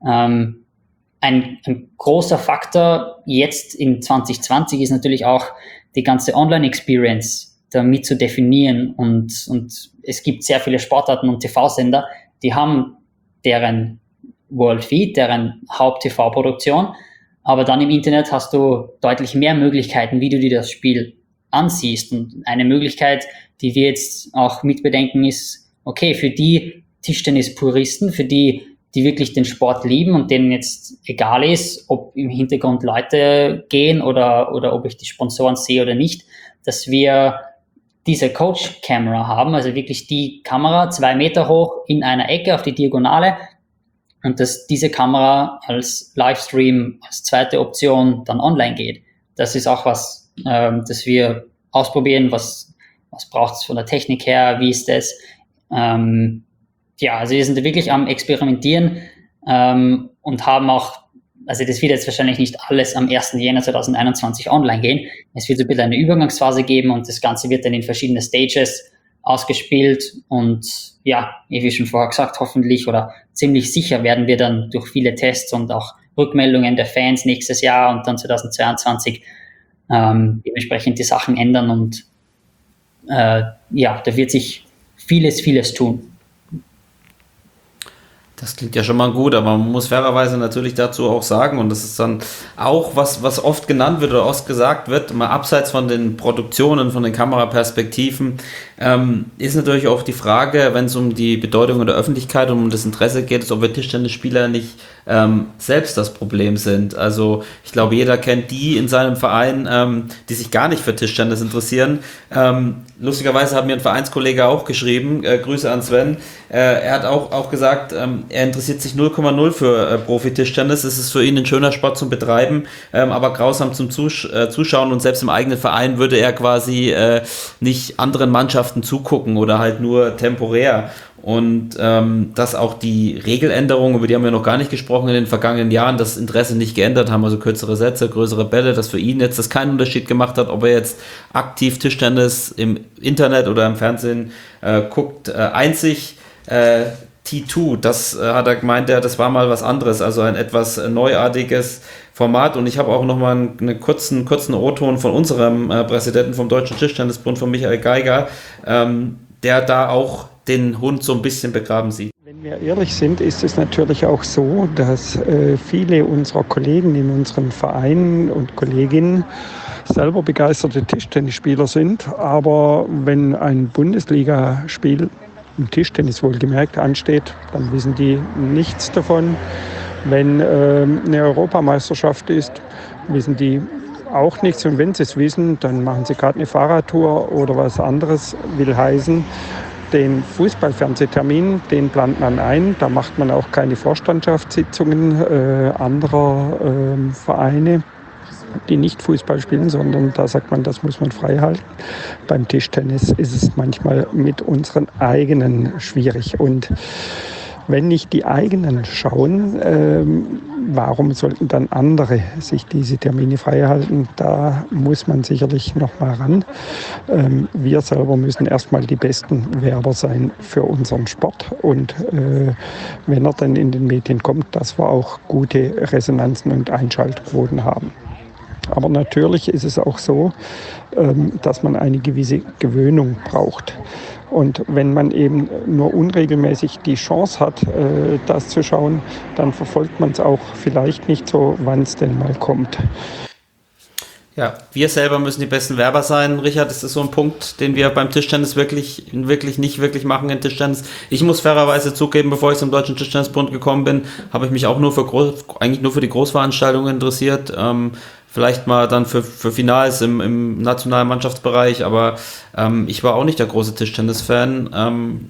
[SPEAKER 1] Ein großer Faktor jetzt in 2020 ist natürlich auch die ganze Online-Experience damit zu definieren. Und es gibt sehr viele Sportarten und TV-Sender, die haben deren World Feed, deren Haupt-TV-Produktion, aber dann im Internet hast du deutlich mehr Möglichkeiten, wie du dir das Spiel ansiehst. Und eine Möglichkeit, die wir jetzt auch mitbedenken, ist, okay, für die Tischtennis-Puristen, für die wirklich den Sport lieben und denen jetzt egal ist, ob im Hintergrund Leute gehen oder ob ich die Sponsoren sehe oder nicht, dass wir diese Coach-Camera haben, also wirklich die Kamera 2 Meter hoch in einer Ecke auf die Diagonale, und dass diese Kamera als Livestream, als zweite Option dann online geht. Das ist auch was, das wir ausprobieren. Was braucht es von der Technik her? Wie ist das? Also wir sind wirklich am Experimentieren und haben auch, also das wird jetzt wahrscheinlich nicht alles am 1. Jänner 2021 online gehen. Es wird so ein bisschen eine Übergangsphase geben und das Ganze wird dann in verschiedene Stages ausgespielt und ja, wie schon vorher gesagt, hoffentlich oder ziemlich sicher werden wir dann durch viele Tests und auch Rückmeldungen der Fans nächstes Jahr und dann 2022 dementsprechend die Sachen ändern und da wird sich vieles tun.
[SPEAKER 6] Das klingt ja schon mal gut, aber man muss fairerweise natürlich dazu auch sagen, und das ist dann auch was oft genannt wird oder oft gesagt wird, mal abseits von den Produktionen, von den Kameraperspektiven, ist natürlich auch die Frage, wenn es um die Bedeutung in der Öffentlichkeit und um das Interesse geht, ob wir Tischtennisspieler nicht selbst das Problem sind. Also ich glaube, jeder kennt die in seinem Verein, die sich gar nicht für Tischtennis interessieren. Lustigerweise hat mir ein Vereinskollege auch geschrieben, Grüße an Sven, er hat auch gesagt, er interessiert sich 0,0 für Profi-Tischtennis. Es ist für ihn ein schöner Sport zum Betreiben, aber grausam zum Zuschauen, und selbst im eigenen Verein würde er quasi nicht anderen Mannschaften zugucken oder halt nur temporär. Und dass auch die Regeländerungen, über die haben wir noch gar nicht gesprochen in den vergangenen Jahren, das Interesse nicht geändert haben, also kürzere Sätze, größere Bälle, dass für ihn jetzt das keinen Unterschied gemacht hat, ob er jetzt aktiv Tischtennis im Internet oder im Fernsehen guckt. Einzig T2, das hat er gemeint, das war mal was anderes, also ein etwas neuartiges Format, und ich habe auch nochmal einen kurzen O-Ton von unserem Präsidenten vom Deutschen Tischtennisbund, von Michael Geiger, der da auch den Hund so ein bisschen begraben sieht.
[SPEAKER 8] Wenn wir ehrlich sind, ist es natürlich auch so, dass viele unserer Kollegen in unseren Vereinen und Kolleginnen selber begeisterte Tischtennisspieler sind, aber wenn ein Bundesligaspiel im Tischtennis wohlgemerkt ansteht, dann wissen die nichts davon. Wenn eine Europameisterschaft ist, wissen die auch nichts. Und wenn sie es wissen, dann machen sie gerade eine Fahrradtour oder was anderes, will heißen, den Fußballfernsehtermin, den plant man ein. Da macht man auch keine Vorstandschaftssitzungen anderer Vereine, die nicht Fußball spielen, sondern da sagt man, das muss man frei halten. Beim Tischtennis ist es manchmal mit unseren eigenen schwierig. Und wenn nicht die eigenen schauen, warum sollten dann andere sich diese Termine frei halten? Da muss man sicherlich noch mal ran. Wir selber müssen erstmal die besten Werber sein für unseren Sport. Und wenn er dann in den Medien kommt, dass wir auch gute Resonanzen und Einschaltquoten haben. Aber natürlich ist es auch so, dass man eine gewisse Gewöhnung braucht. Und wenn man eben nur unregelmäßig die Chance hat, das zu schauen, dann verfolgt man es auch vielleicht nicht so, wann es denn mal kommt.
[SPEAKER 6] Ja, wir selber müssen die besten Werber sein. Richard, ist das so ein Punkt, den wir beim Tischtennis nicht wirklich machen in Tischtennis? Ich muss fairerweise zugeben, bevor ich zum Deutschen Tischtennisbund gekommen bin, habe ich mich auch eigentlich nur für die Großveranstaltungen interessiert. Vielleicht mal dann für Finals im nationalen Mannschaftsbereich, aber ich war auch nicht der große Tischtennis-Fan.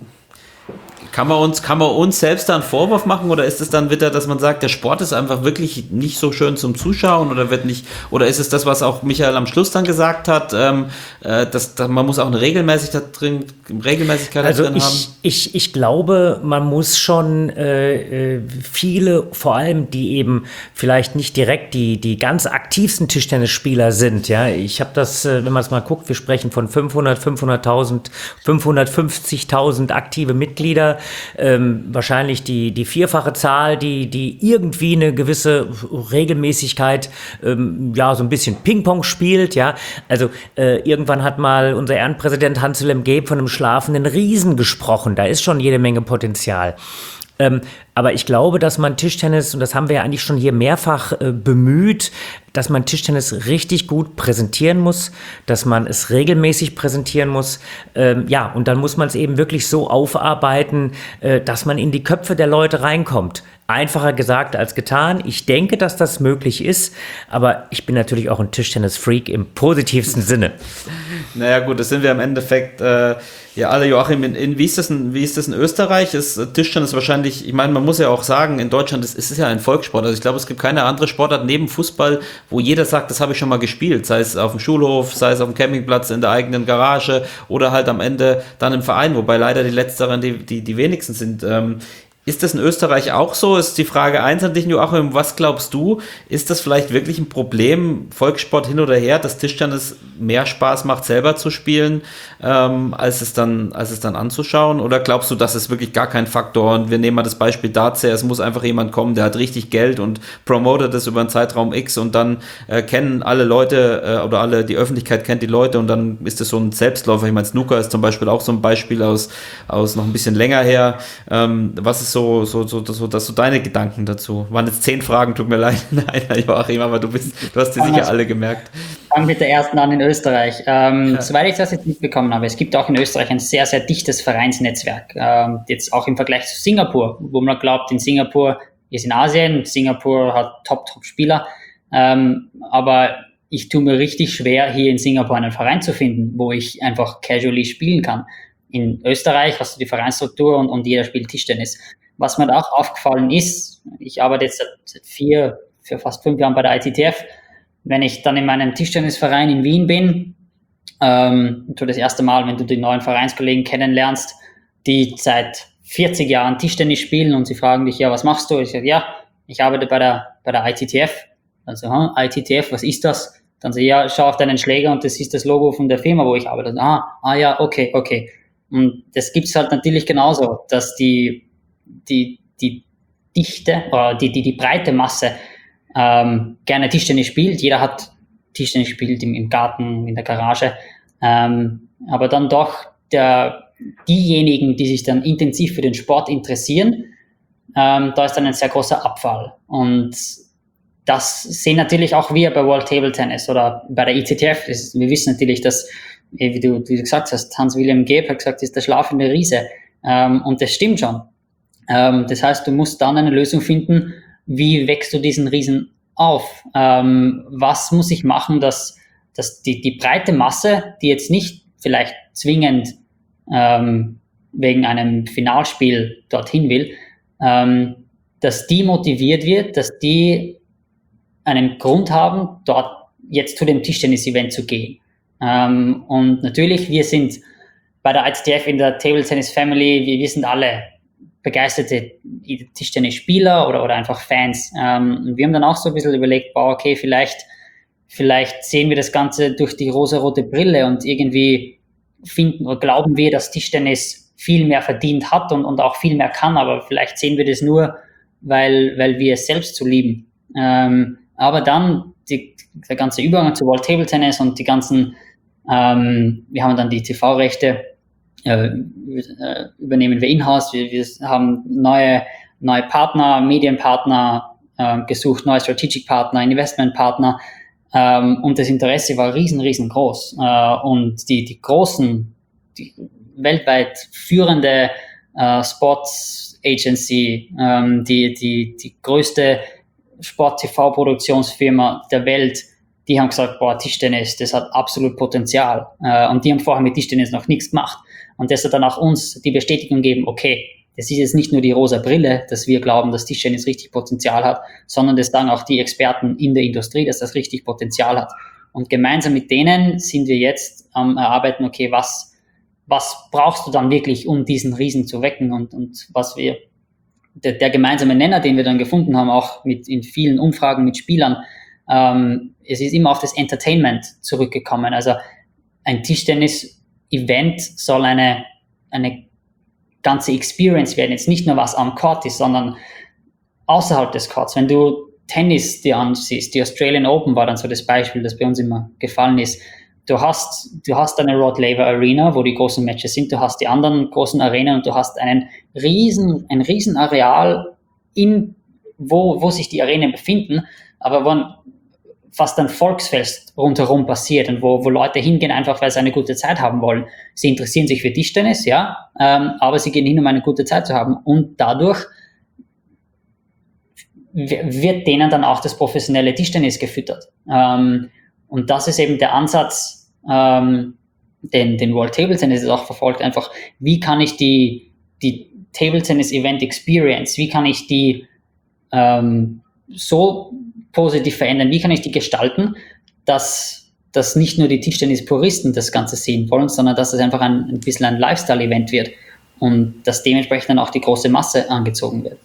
[SPEAKER 6] Kann man uns selbst da einen Vorwurf machen oder ist es dann wieder, dass man sagt, der Sport ist einfach wirklich nicht so schön zum Zuschauen oder ist es das, was auch Michael am Schluss dann gesagt hat, dass man muss auch eine Regelmäßigkeit
[SPEAKER 2] also
[SPEAKER 6] drin haben?
[SPEAKER 2] Ich glaube, man muss schon viele, vor allem die eben vielleicht nicht direkt die ganz aktivsten Tischtennisspieler sind. Ja, ich habe das, wenn man es mal guckt, wir sprechen von 500.000, 550.000 aktive Mitglieder. Wahrscheinlich die vierfache Zahl, die irgendwie eine gewisse Regelmäßigkeit, so ein bisschen Ping-Pong spielt, ja. Also irgendwann hat mal unser Ehrenpräsident Hans-Wilhelm Gaeb von einem schlafenden Riesen gesprochen. Da ist schon jede Menge Potenzial. Aber ich glaube, dass man Tischtennis, und das haben wir ja eigentlich schon hier mehrfach bemüht, dass man Tischtennis richtig gut präsentieren muss, dass man es regelmäßig präsentieren muss. Und dann muss man es eben wirklich so aufarbeiten, dass man in die Köpfe der Leute reinkommt. Einfacher gesagt als getan. Ich denke, dass das möglich ist, aber ich bin natürlich auch ein Tischtennis-Freak im positivsten Sinne.
[SPEAKER 6] Naja gut, das sind wir im Endeffekt ja alle. Joachim, wie ist das in Österreich? Ist Tischtennis wahrscheinlich, ich meine, man muss ja auch sagen, in Deutschland ist es ja ein Volkssport. Also ich glaube, es gibt keine andere Sportart neben Fußball, wo jeder sagt, das habe ich schon mal gespielt. Sei es auf dem Schulhof, sei es auf dem Campingplatz, in der eigenen Garage oder halt am Ende dann im Verein, wobei leider die letzteren die wenigsten sind. Ist das in Österreich auch so? Ist die Frage 1 an dich, Joachim. Was glaubst du? Ist das vielleicht wirklich ein Problem, Volkssport hin oder her, dass Tischtennis mehr Spaß macht, selber zu spielen, als es dann anzuschauen? Oder glaubst du, das ist wirklich gar kein Faktor? Und wir nehmen mal das Beispiel Darts her. Es muss einfach jemand kommen, der hat richtig Geld und promotet das über einen Zeitraum X und dann kennen alle Leute oder die Öffentlichkeit kennt die Leute und dann ist es so ein Selbstläufer. Ich meine, Snooker ist zum Beispiel auch so ein Beispiel aus noch ein bisschen länger her. Was ist so deine Gedanken dazu? Waren jetzt 10 Fragen, tut mir leid, nein, Joachim, aber du hast die sicher alle gemerkt.
[SPEAKER 1] Fangen mit der ersten an in Österreich. Soweit ich das jetzt mitbekommen habe, es gibt auch in Österreich ein sehr, sehr dichtes Vereinsnetzwerk. Jetzt auch im Vergleich zu Singapur, wo man glaubt, in Singapur ist in Asien, Singapur hat Top-Spieler, aber ich tue mir richtig schwer, hier in Singapur einen Verein zu finden, wo ich einfach casually spielen kann. In Österreich hast du die Vereinsstruktur und jeder spielt Tischtennis. Was mir da auch aufgefallen ist, ich arbeite jetzt seit für fast 5 Jahren bei der ITTF. Wenn ich dann in meinem Tischtennisverein in Wien bin, das erste Mal, wenn du die neuen Vereinskollegen kennenlernst, die seit 40 Jahren Tischtennis spielen und sie fragen dich, ja, was machst du? Ich sage, ja, ich arbeite bei der ITTF. Also, ITTF, was ist das? Dann sage ich, ja, schau auf deinen Schläger und das ist das Logo von der Firma, wo ich arbeite. Ja, okay. Und das gibt's halt natürlich genauso, dass die Dichte oder die breite Masse gerne Tischtennis spielt. Jeder hat Tischtennis gespielt im Garten, in der Garage. Aber dann doch diejenigen, die sich dann intensiv für den Sport interessieren, da ist dann ein sehr großer Abfall. Und das sehen natürlich auch wir bei World Table Tennis oder bei der ITTF. Wir wissen natürlich, dass, wie du gesagt hast, Hans-Wilhelm Gaeb hat gesagt, das ist der schlafende Riese. Und das stimmt schon. Das heißt, du musst dann eine Lösung finden, wie wächst du diesen Riesen auf? Was muss ich machen, dass die breite Masse, die jetzt nicht vielleicht zwingend wegen einem Finalspiel dorthin will, dass die motiviert wird, dass die einen Grund haben, dort jetzt zu dem Tischtennis-Event zu gehen. Und natürlich, wir sind bei der ITTF in der Table Tennis Family, wir sind alle begeisterte Tischtennis-Spieler oder einfach Fans. Und wir haben dann auch so ein bisschen überlegt, okay, vielleicht sehen wir das Ganze durch die rosarote Brille und irgendwie finden oder glauben wir, dass Tischtennis viel mehr verdient hat und auch viel mehr kann, aber vielleicht sehen wir das nur, weil wir es selbst so lieben. Aber dann der ganze Übergang zu World Table Tennis und die ganzen, wir haben dann die TV-Rechte, übernehmen wir in-house, wir haben neue Partner, Medienpartner gesucht, neue Strategic Partner, Investmentpartner, und das Interesse war riesengroß. Und die großen, die weltweit führende Sports Agency, die größte Sport-TV-Produktionsfirma der Welt, die haben gesagt, Tischtennis, das hat absolut Potenzial. Und die haben vorher mit Tischtennis noch nichts gemacht. Und das hat dann auch uns die Bestätigung gegeben, okay, das ist jetzt nicht nur die rosa Brille, dass wir glauben, dass Tischtennis richtig Potenzial hat, sondern das sagen auch die Experten in der Industrie, dass das richtig Potenzial hat. Und gemeinsam mit denen sind wir jetzt am Erarbeiten, okay, was brauchst du dann wirklich, um diesen Riesen zu wecken? Und was wir, der gemeinsame Nenner, den wir dann gefunden haben, auch in vielen Umfragen mit Spielern, es ist immer auf das Entertainment zurückgekommen. Also ein Tischtennis-Event soll eine ganze Experience werden. Jetzt nicht nur was am Court ist, sondern außerhalb des Courts. Wenn du Tennis dir ansiehst, die Australian Open war dann so das Beispiel, das bei uns immer gefallen ist. Du hast eine Rod Laver Arena, wo die großen Matches sind, du hast die anderen großen Arenen und du hast ein riesen Areal, wo sich die Arenen befinden, aber wo fast ein Volksfest rundherum passiert und wo Leute hingehen, einfach weil sie eine gute Zeit haben wollen. Sie interessieren sich für Tischtennis, ja, aber sie gehen hin, um eine gute Zeit zu haben. Und dadurch wird denen dann auch das professionelle Tischtennis gefüttert. Und das ist eben der Ansatz, den World Table Tennis auch verfolgt, einfach, wie kann ich die Table Tennis Event Experience, wie kann ich die so positiv verändern, wie kann ich die gestalten, dass nicht nur die Tischtennis-Puristen das Ganze sehen wollen, sondern dass es einfach ein bisschen ein Lifestyle-Event wird und dass dementsprechend dann auch die große Masse angezogen wird.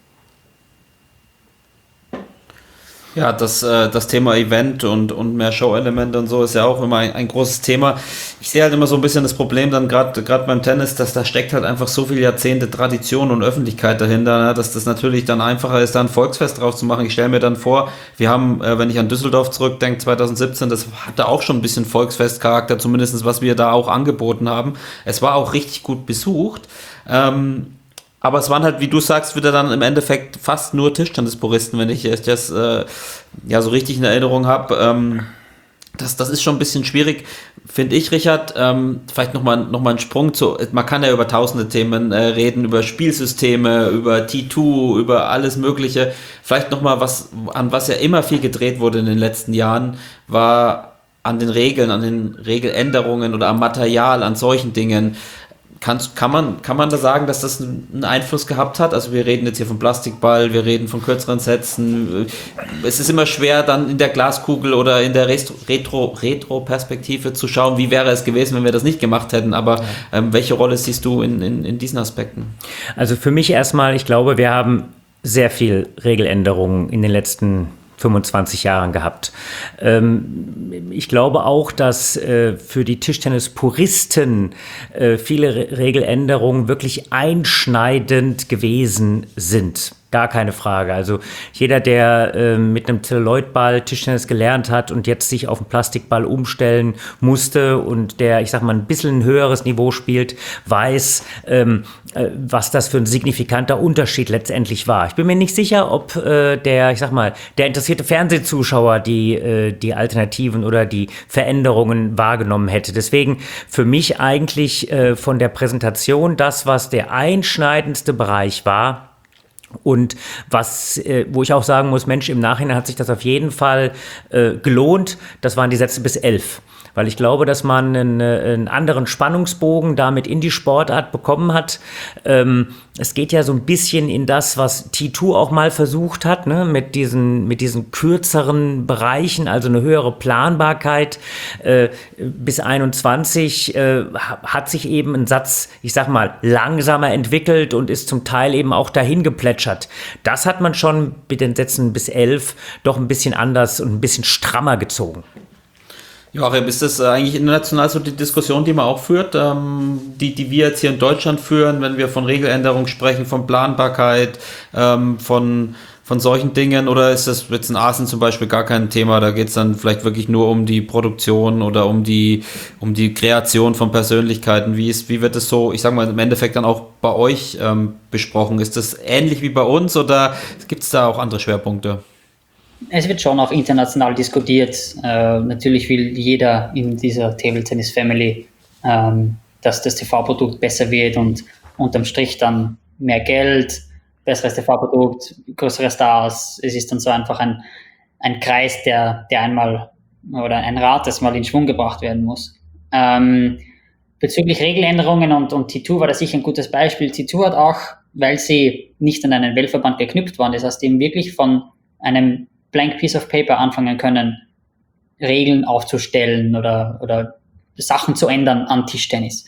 [SPEAKER 6] Ja, das Thema Event und mehr Show-Elemente und so ist ja auch immer ein großes Thema. Ich sehe halt immer so ein bisschen das Problem dann gerade beim Tennis, dass da steckt halt einfach so viele Jahrzehnte Tradition und Öffentlichkeit dahinter, ne, dass das natürlich dann einfacher ist, da ein Volksfest drauf zu machen. Ich stelle mir dann vor, wir haben, wenn ich an Düsseldorf zurückdenke, 2017, das hatte auch schon ein bisschen Volksfestcharakter, zumindest was wir da auch angeboten haben. Es war auch richtig gut besucht. Aber es waren halt, wie du sagst, wieder dann im Endeffekt fast nur Tischtennispuristen, wenn ich das so richtig in Erinnerung habe. Das ist schon ein bisschen schwierig, finde ich, Richard. Vielleicht noch mal einen Sprung zu. Man kann ja über tausende Themen reden, über Spielsysteme, über T2, über alles Mögliche. Vielleicht noch mal an was ja immer viel gedreht wurde in den letzten Jahren, war an den Regeln, an den Regeländerungen oder am Material, an solchen Dingen. Kann man da sagen, dass das einen Einfluss gehabt hat? Also wir reden jetzt hier vom Plastikball, wir reden von kürzeren Sätzen. Es ist immer schwer, dann in der Glaskugel oder in der Retro-Perspektive zu schauen, wie wäre es gewesen, wenn wir das nicht gemacht hätten. Aber welche Rolle siehst du in diesen Aspekten?
[SPEAKER 2] Also für mich erstmal, ich glaube, wir haben sehr viel Regeländerungen in den letzten 25 Jahren gehabt. Ich glaube auch, dass für die Tischtennis-Puristen viele Regeländerungen wirklich einschneidend gewesen sind. Gar keine Frage. Also jeder, der mit einem Zelluloidball Tischtennis gelernt hat und jetzt sich auf einen Plastikball umstellen musste und der, ich sag mal, ein bisschen ein höheres Niveau spielt, weiß, was das für ein signifikanter Unterschied letztendlich war. Ich bin mir nicht sicher, ob der interessierte Fernsehzuschauer die Alternativen oder die Veränderungen wahrgenommen hätte. Deswegen für mich eigentlich von der Präsentation das, was der einschneidendste Bereich war, Und wo ich auch sagen muss, Mensch, im Nachhinein hat sich das auf jeden Fall gelohnt. Das waren die Sätze bis 11. Weil ich glaube, dass man einen anderen Spannungsbogen damit in die Sportart bekommen hat. Es geht ja so ein bisschen in das, was T2 auch mal versucht hat, ne? Mit diesen kürzeren Bereichen, also eine höhere Planbarkeit. Bis 21 hat sich eben ein Satz, ich sag mal, langsamer entwickelt und ist zum Teil eben auch dahin geplätschert. Das hat man schon mit den Sätzen bis 11 doch ein bisschen anders und ein bisschen strammer gezogen.
[SPEAKER 6] Joachim, ist das eigentlich international so die Diskussion, die man auch führt, die wir jetzt hier in Deutschland führen, wenn wir von Regeländerung sprechen, von Planbarkeit, von solchen Dingen, oder ist das jetzt in Asien zum Beispiel gar kein Thema? Da geht es dann vielleicht wirklich nur um die Produktion oder um die Kreation von Persönlichkeiten. Wie wird das so, ich sag mal, im Endeffekt dann auch bei euch besprochen? Ist das ähnlich wie bei uns oder gibt es da auch andere Schwerpunkte?
[SPEAKER 1] Es wird schon auch international diskutiert. Natürlich will jeder in dieser Table Tennis Family, dass das TV-Produkt besser wird und unterm Strich dann mehr Geld, besseres TV-Produkt, größere Stars. Es ist dann so einfach ein Kreis, der einmal, oder ein Rad, das mal in Schwung gebracht werden muss. Bezüglich Regeländerungen und T2 war das sicher ein gutes Beispiel. T2 hat auch, weil sie nicht an einen Weltverband geknüpft waren, das heißt eben wirklich von einem Blank Piece of Paper anfangen können, Regeln aufzustellen oder Sachen zu ändern an Tischtennis.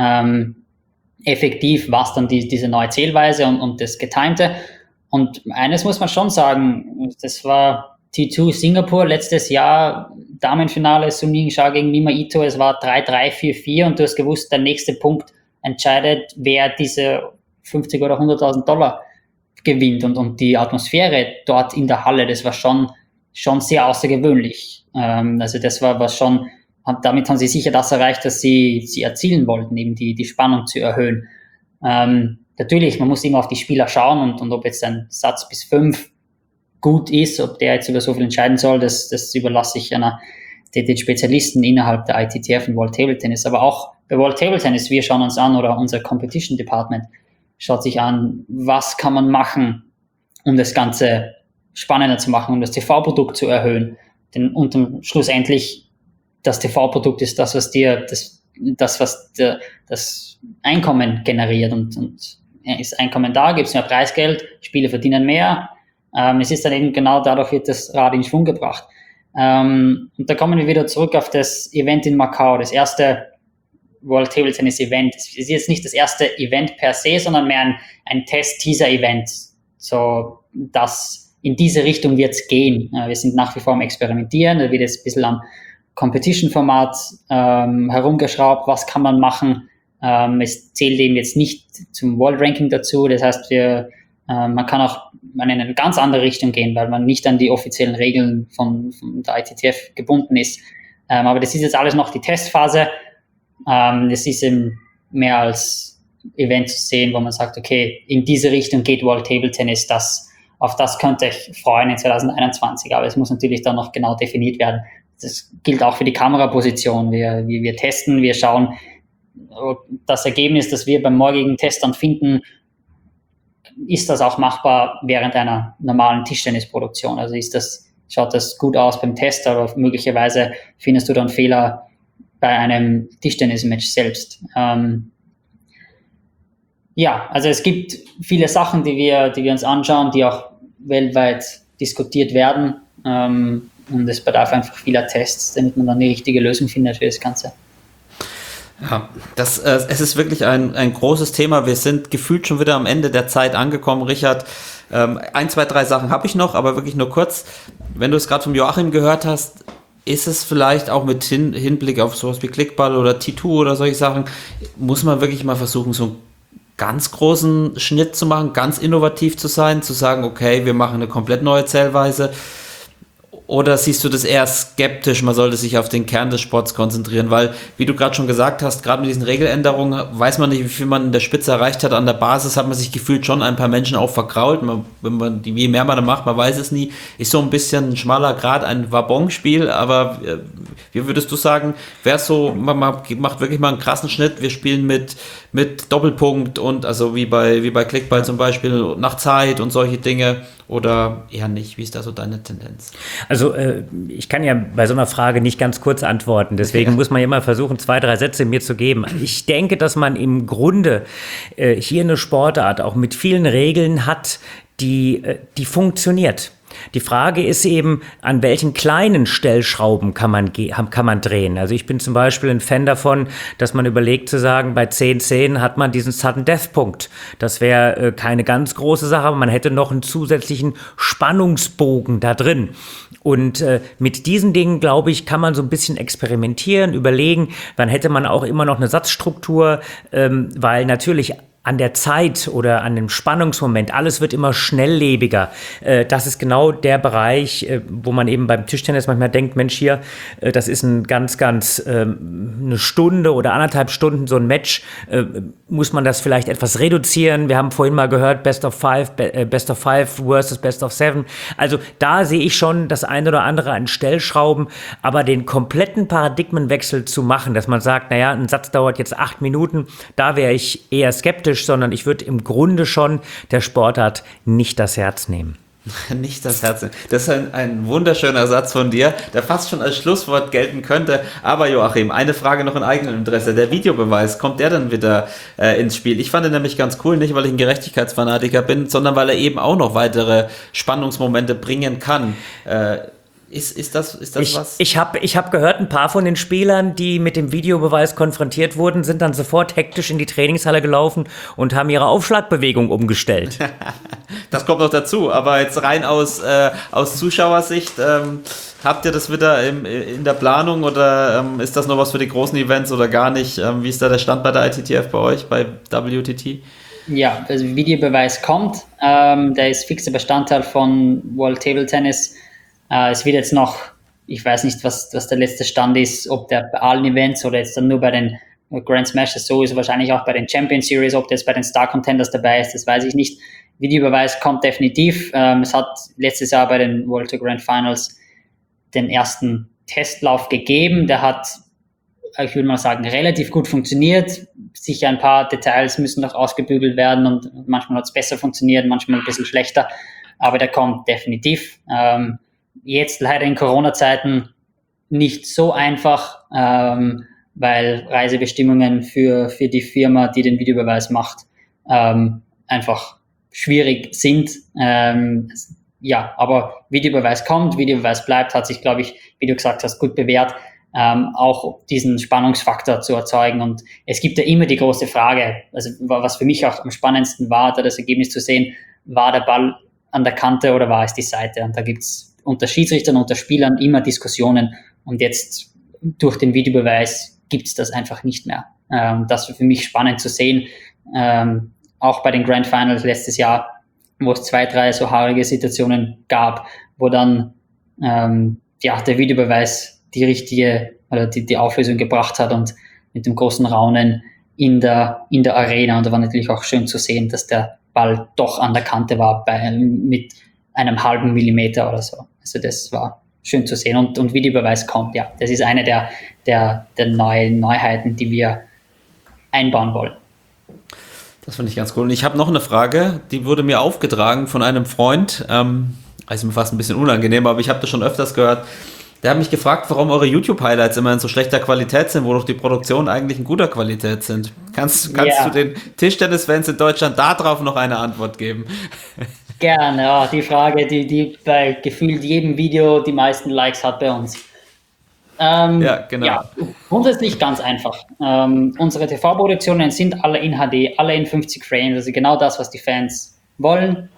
[SPEAKER 1] Effektiv war es dann diese neue Zählweise und das Getimte. Und eines muss man schon sagen, das war T2 Singapur letztes Jahr, Damenfinale, Sun Ying-Shao gegen Mima Ito, es war 3-3, 4-4 und du hast gewusst, der nächste Punkt entscheidet, wer diese 50 oder 100.000 Dollar gewinnt und die Atmosphäre dort in der Halle, das war schon sehr außergewöhnlich. Also das war was schon, damit haben sie sicher das erreicht, dass sie erzielen wollten, eben die Spannung zu erhöhen. Natürlich, man muss immer auf die Spieler schauen und ob jetzt ein Satz bis 5 gut ist, ob der jetzt über so viel entscheiden soll, das überlasse ich den Spezialisten innerhalb der ITTF und World Table Tennis. Aber auch bei World Table Tennis, wir schauen uns an, oder unser Competition Department schaut sich an, was kann man machen, um das Ganze spannender zu machen, um das TV-Produkt zu erhöhen. Denn schlussendlich, das TV-Produkt ist das, was das Einkommen generiert. Und ist Einkommen da, gibt es mehr Preisgeld, Spiele verdienen mehr. Es ist dann eben genau dadurch, wird das Rad in Schwung gebracht. Und da kommen wir wieder zurück auf das Event in Macau, das erste World Table Tennis Event. Es ist jetzt nicht das erste Event per se, sondern mehr ein Test-Teaser-Event. So, das in diese Richtung wird es gehen. Wir sind nach wie vor am Experimentieren. Da wird jetzt ein bisschen am Competition-Format herumgeschraubt. Was kann man machen? Es zählt eben jetzt nicht zum World Ranking dazu. Das heißt, man kann auch in eine ganz andere Richtung gehen, weil man nicht an die offiziellen Regeln von der ITTF gebunden ist. Aber das ist jetzt alles noch die Testphase. Es ist eben mehr als Event zu sehen, wo man sagt, okay, in diese Richtung geht World Table Tennis, auf das könnte ich freuen in 2021, aber es muss natürlich dann noch genau definiert werden. Das gilt auch für die Kameraposition. Wir testen, wir schauen das Ergebnis, das wir beim morgigen Test dann finden, ist das auch machbar während einer normalen Tischtennisproduktion? Also schaut das gut aus beim Test, aber möglicherweise findest du dann Fehler bei einem Tischtennismatch selbst. Also es gibt viele Sachen, die wir uns anschauen, die auch weltweit diskutiert werden. Und es bedarf einfach vieler Tests, damit man dann die richtige Lösung findet für das Ganze.
[SPEAKER 6] Ja, es ist wirklich ein großes Thema. Wir sind gefühlt schon wieder am Ende der Zeit angekommen, Richard. 1, 2, 3 Sachen habe ich noch, aber wirklich nur kurz. Wenn du es gerade vom Joachim gehört hast, ist es vielleicht auch mit Hinblick auf sowas wie Clickball oder T2 oder solche Sachen, muss man wirklich mal versuchen, so einen ganz großen Schnitt zu machen, ganz innovativ zu sein, zu sagen, okay, wir machen eine komplett neue Zählweise. Oder siehst du das eher skeptisch, man sollte sich auf den Kern des Sports konzentrieren? Weil, wie du gerade schon gesagt hast, gerade mit diesen Regeländerungen weiß man nicht, wie viel man in der Spitze erreicht hat. An der Basis hat man sich gefühlt schon ein paar Menschen auch verkrault. Je mehr man da macht, man weiß es nie. Ist so ein bisschen ein schmaler Grad, ein Wabonspiel. Aber wie würdest du sagen, wäre es so, man macht wirklich mal einen krassen Schnitt, wir spielen mit Doppelpunkt und also wie bei Clickball zum Beispiel nach Zeit und solche Dinge, oder eher nicht? Wie ist da so deine Tendenz?
[SPEAKER 2] Also ich kann ja bei so einer Frage nicht ganz kurz antworten, deswegen muss man ja immer versuchen, 2, 3 Sätze mir zu geben. Ich denke, dass man im Grunde hier eine Sportart auch mit vielen Regeln hat, die funktioniert. Die Frage ist eben, an welchen kleinen Stellschrauben kann man drehen. Also ich bin zum Beispiel ein Fan davon, dass man überlegt zu sagen, bei 10-10 hat man diesen Sudden-Death-Punkt. Das wäre keine ganz große Sache, aber man hätte noch einen zusätzlichen Spannungsbogen da drin. Und mit diesen Dingen, glaube ich, kann man so ein bisschen experimentieren, überlegen, dann hätte man auch immer noch eine Satzstruktur, weil natürlich an der Zeit oder an dem Spannungsmoment, alles wird immer schnelllebiger. Das ist genau der Bereich, wo man eben beim Tischtennis manchmal denkt, Mensch, hier, das ist ein ganz, eine Stunde oder 1,5 Stunden so ein Match, muss man das vielleicht etwas reduzieren. Wir haben vorhin mal gehört, Best of Five versus Best of Seven. Also da sehe ich schon das eine oder andere an Stellschrauben, aber den kompletten Paradigmenwechsel zu machen, dass man sagt, naja, ein Satz dauert jetzt 8 Minuten, da wäre ich eher skeptisch, sondern ich würde im Grunde schon der Sportart nicht das Herz nehmen.
[SPEAKER 6] Nicht das Herz. Das ist ein wunderschöner Satz von dir, der fast schon als Schlusswort gelten könnte. Aber Joachim, eine Frage noch in eigenem Interesse. Der Videobeweis, kommt der dann wieder ins Spiel? Ich fand ihn nämlich ganz cool, nicht weil ich ein Gerechtigkeitsfanatiker bin, sondern weil er eben auch noch weitere Spannungsmomente bringen kann. Ist das was?
[SPEAKER 2] Ich hab gehört, ein paar von den Spielern, die mit dem Videobeweis konfrontiert wurden, sind dann sofort hektisch in die Trainingshalle gelaufen und haben ihre Aufschlagbewegung umgestellt.
[SPEAKER 6] Das kommt noch dazu, aber jetzt rein aus Zuschauersicht, habt ihr das wieder in der Planung oder ist das noch was für die großen Events oder gar nicht? Wie ist da der Stand bei der ITTF bei euch, bei WTT?
[SPEAKER 1] Ja, also Videobeweis kommt, der ist fixer Bestandteil von World Table Tennis. Es wird jetzt noch, ich weiß nicht, was der letzte Stand ist, ob der bei allen Events oder jetzt dann nur bei den Grand Smashes so ist, wahrscheinlich auch bei den Champion Series, ob der jetzt bei den Star Contenders dabei ist, das weiß ich nicht. Videobeweis kommt definitiv. Es hat letztes Jahr bei den World Tour Grand Finals den ersten Testlauf gegeben. Der hat, ich würde mal sagen, relativ gut funktioniert. Sicher ein paar Details müssen noch ausgebügelt werden und manchmal hat es besser funktioniert, manchmal ein bisschen schlechter, aber der kommt definitiv. Jetzt leider in Corona-Zeiten nicht so einfach, weil Reisebestimmungen für die Firma, die den Videobeweis macht, einfach schwierig sind. Ja, aber Videobeweis kommt, Videobeweis bleibt, hat sich, glaube ich, wie du gesagt hast, gut bewährt, auch diesen Spannungsfaktor zu erzeugen. Und es gibt ja immer die große Frage, also was für mich auch am spannendsten war, da das Ergebnis zu sehen, war der Ball an der Kante oder war es die Seite? Und da gibt's unter Schiedsrichtern, unter Spielern immer Diskussionen und jetzt durch den Videobeweis gibt's das einfach nicht mehr. Das war für mich spannend zu sehen, auch bei den Grand Finals letztes Jahr, wo es 2, 3 so haarige Situationen gab, wo dann der Videobeweis die richtige oder die Auflösung gebracht hat und mit dem großen Raunen in der Arena, und da war natürlich auch schön zu sehen, dass der Ball doch an der Kante war mit einem halben Millimeter oder so. Also das war schön zu sehen. Und Videobeweis kommt, ja. Das ist eine der neuen Neuheiten, die wir einbauen wollen.
[SPEAKER 6] Das finde ich ganz cool. Und ich habe noch eine Frage, die wurde mir aufgetragen von einem Freund. Ist mir fast ein bisschen unangenehm, aber ich habe das schon öfters gehört. Der hat mich gefragt, warum eure YouTube-Highlights immer in so schlechter Qualität sind, wo doch die Produktionen eigentlich in guter Qualität sind. Kannst du den Tischtennis-Fans in Deutschland darauf noch eine Antwort geben?
[SPEAKER 1] Gerne, ja, die Frage, die bei gefühlt jedem Video die meisten Likes hat bei uns.
[SPEAKER 6] Ja, genau.
[SPEAKER 1] Ja, grundsätzlich ganz einfach. Unsere TV-Produktionen sind alle in HD, alle in 50 Frames, also genau das, was die Fans wollen.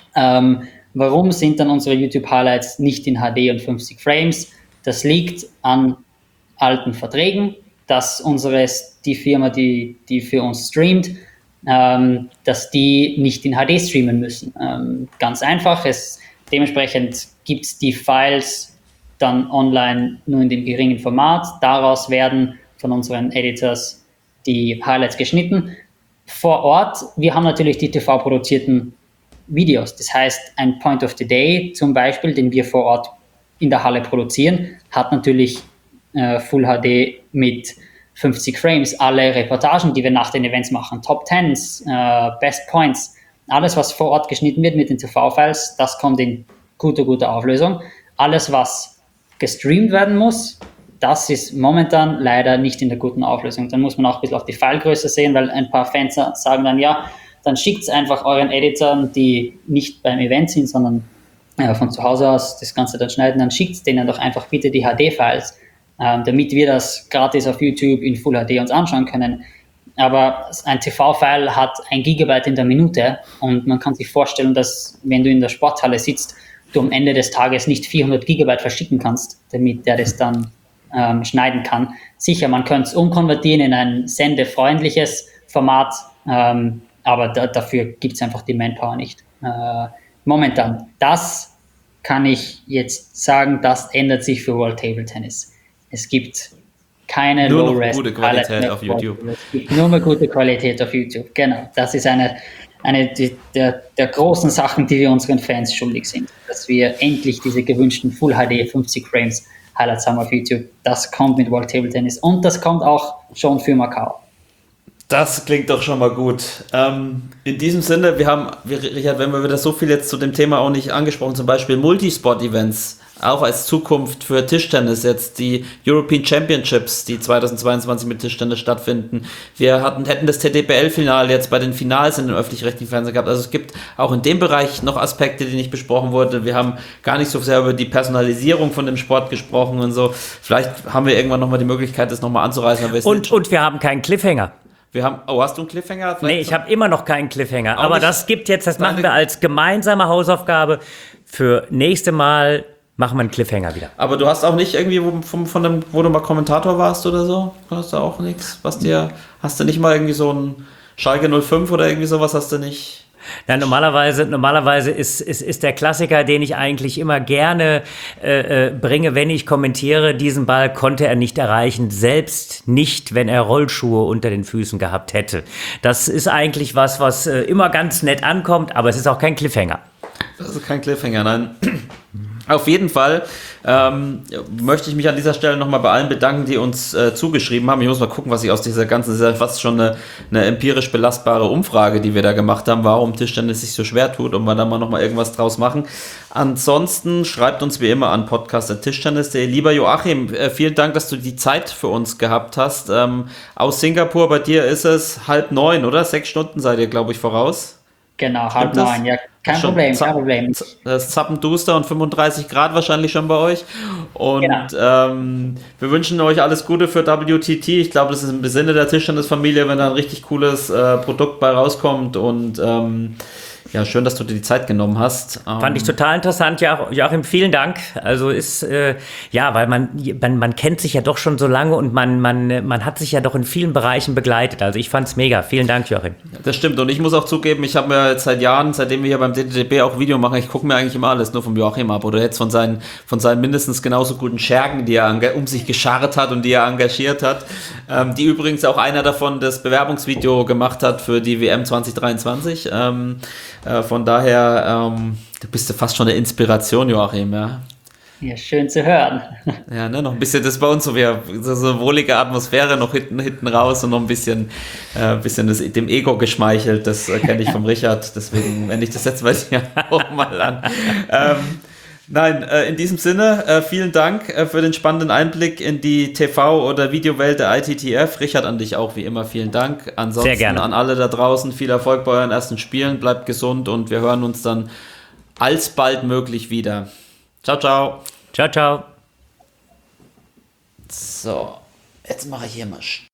[SPEAKER 1] Warum sind dann unsere YouTube-Highlights nicht in HD und 50 Frames? Das liegt an alten Verträgen, dass die Firma, die für uns streamt, dass die nicht in HD streamen müssen. Ganz einfach, dementsprechend gibt es die Files dann online nur in dem geringen Format. Daraus werden von unseren Editors die Highlights geschnitten. Vor Ort, wir haben natürlich die TV-produzierten Videos. Das heißt, ein Point of the Day zum Beispiel, den wir vor Ort in der Halle produzieren, hat natürlich Full HD mit 50 Frames. Alle Reportagen, die wir nach den Events machen, Top Tens, Best Points, alles, was vor Ort geschnitten wird mit den TV-Files, das kommt in guter Auflösung. Alles, was gestreamt werden muss, das ist momentan leider nicht in der guten Auflösung. Dann muss man auch ein bisschen auf die Filegröße sehen, weil ein paar Fans sagen dann, ja, dann schickt es einfach euren Editoren, die nicht beim Event sind, sondern von zu Hause aus das Ganze dann schneiden, dann schickt es denen doch einfach bitte die HD-Files, damit wir das gratis auf YouTube in Full HD uns anschauen können. Aber ein TV-File hat 1 Gigabyte in der Minute und man kann sich vorstellen, dass wenn du in der Sporthalle sitzt, du am Ende des Tages nicht 400 Gigabyte verschicken kannst, damit der das dann schneiden kann. Sicher, man könnte es umkonvertieren in ein sendefreundliches Format, aber dafür gibt es einfach die Manpower nicht. Momentan. Das kann ich jetzt sagen, das ändert sich für World Table Tennis. Es gibt keine
[SPEAKER 6] Low-Res. Nur gute Qualität auf YouTube.
[SPEAKER 1] Es gibt nur mehr gute Qualität auf YouTube. Genau. Das ist eine der großen Sachen, die wir unseren Fans schuldig sind. Dass wir endlich diese gewünschten Full HD 50 Frames Highlights haben auf YouTube. Das kommt mit World Table Tennis und das kommt auch schon für Macau.
[SPEAKER 6] Das klingt doch schon mal gut. In diesem Sinne, Richard, wenn wir wieder so viel jetzt zu dem Thema auch nicht angesprochen, zum Beispiel Multisport-Events, auch als Zukunft für Tischtennis, jetzt die European Championships, die 2022 mit Tischtennis stattfinden. Wir hätten das TTPL-Finale jetzt bei den Finals in den öffentlich-rechtlichen Fernsehen gehabt. Also es gibt auch in dem Bereich noch Aspekte, die nicht besprochen wurden. Wir haben gar nicht so sehr über die Personalisierung von dem Sport gesprochen und so. Vielleicht haben wir irgendwann nochmal die Möglichkeit, das nochmal anzureißen.
[SPEAKER 2] Und wir haben keinen Cliffhanger.
[SPEAKER 6] Hast du einen Cliffhanger?
[SPEAKER 2] Nee, ich habe immer noch keinen Cliffhanger. Aber das machen wir als gemeinsame Hausaufgabe. Für nächste Mal machen wir einen Cliffhanger wieder.
[SPEAKER 6] Aber du hast auch nicht irgendwie, wo du mal Kommentator warst oder so? Hast du auch nichts? Hast du nicht mal irgendwie so ein Schalke 05 oder irgendwie sowas hast du nicht?
[SPEAKER 2] Ja, normalerweise ist der Klassiker, den ich eigentlich immer gerne bringe, wenn ich kommentiere, diesen Ball konnte er nicht erreichen, selbst nicht, wenn er Rollschuhe unter den Füßen gehabt hätte. Das ist eigentlich was immer ganz nett ankommt, aber es ist auch kein Cliffhanger.
[SPEAKER 6] Das ist kein Cliffhanger, nein. Auf jeden Fall möchte ich mich an dieser Stelle nochmal bei allen bedanken, die uns zugeschrieben haben. Ich muss mal gucken, was ich aus dieser ganzen, das ist ja fast schon eine empirisch belastbare Umfrage, die wir da gemacht haben, warum Tischtennis sich so schwer tut und wir da mal nochmal irgendwas draus machen. Ansonsten schreibt uns wie immer an podcast@tischtennis.de. Lieber Joachim, vielen Dank, dass du die Zeit für uns gehabt hast. Aus Singapur, bei dir ist es 8:30, oder? 6 Stunden seid ihr, glaube ich, voraus.
[SPEAKER 1] Genau, 8:30, ja. Kein Problem.
[SPEAKER 6] Das ist zappenduster und 35 Grad wahrscheinlich schon bei euch. Und
[SPEAKER 1] genau.
[SPEAKER 6] Wir wünschen euch alles Gute für WTT. Ich glaube, das ist im Sinne der Tischtennisfamilie, wenn da ein richtig cooles Produkt bei rauskommt. Und ja, schön, dass du dir die Zeit genommen hast.
[SPEAKER 2] Fand ich total interessant, Joachim, vielen Dank. Also weil man kennt sich ja doch schon so lange und man hat sich ja doch in vielen Bereichen begleitet. Also ich fand's mega. Vielen Dank, Joachim.
[SPEAKER 6] Das stimmt und ich muss auch zugeben, ich habe mir jetzt seit Jahren, seitdem wir hier beim DTB auch Video machen, ich gucke mir eigentlich immer alles nur vom Joachim ab oder jetzt von seinen mindestens genauso guten Schergen, die er um sich geschart hat und die er engagiert hat, die übrigens auch einer davon das Bewerbungsvideo gemacht hat für die WM 2023. Von daher, du bist ja fast schon eine Inspiration, Joachim, ja.
[SPEAKER 1] Ja, schön zu hören.
[SPEAKER 6] Ja, ne, noch ein bisschen, das ist bei uns so eine wohlige Atmosphäre, noch hinten raus und noch ein bisschen dem Ego geschmeichelt, das kenne ich vom Richard, deswegen wende ich das jetzt bei dir auch mal an. Nein, in diesem Sinne, vielen Dank für den spannenden Einblick in die TV- oder Videowelt der ITTF. Richard, an dich auch wie immer vielen Dank. Ansonsten sehr gerne. An alle da draußen viel Erfolg bei euren ersten Spielen, bleibt gesund und wir hören uns dann alsbald möglich wieder. Ciao, ciao.
[SPEAKER 2] Ciao, ciao.
[SPEAKER 6] So, jetzt mache ich hier mal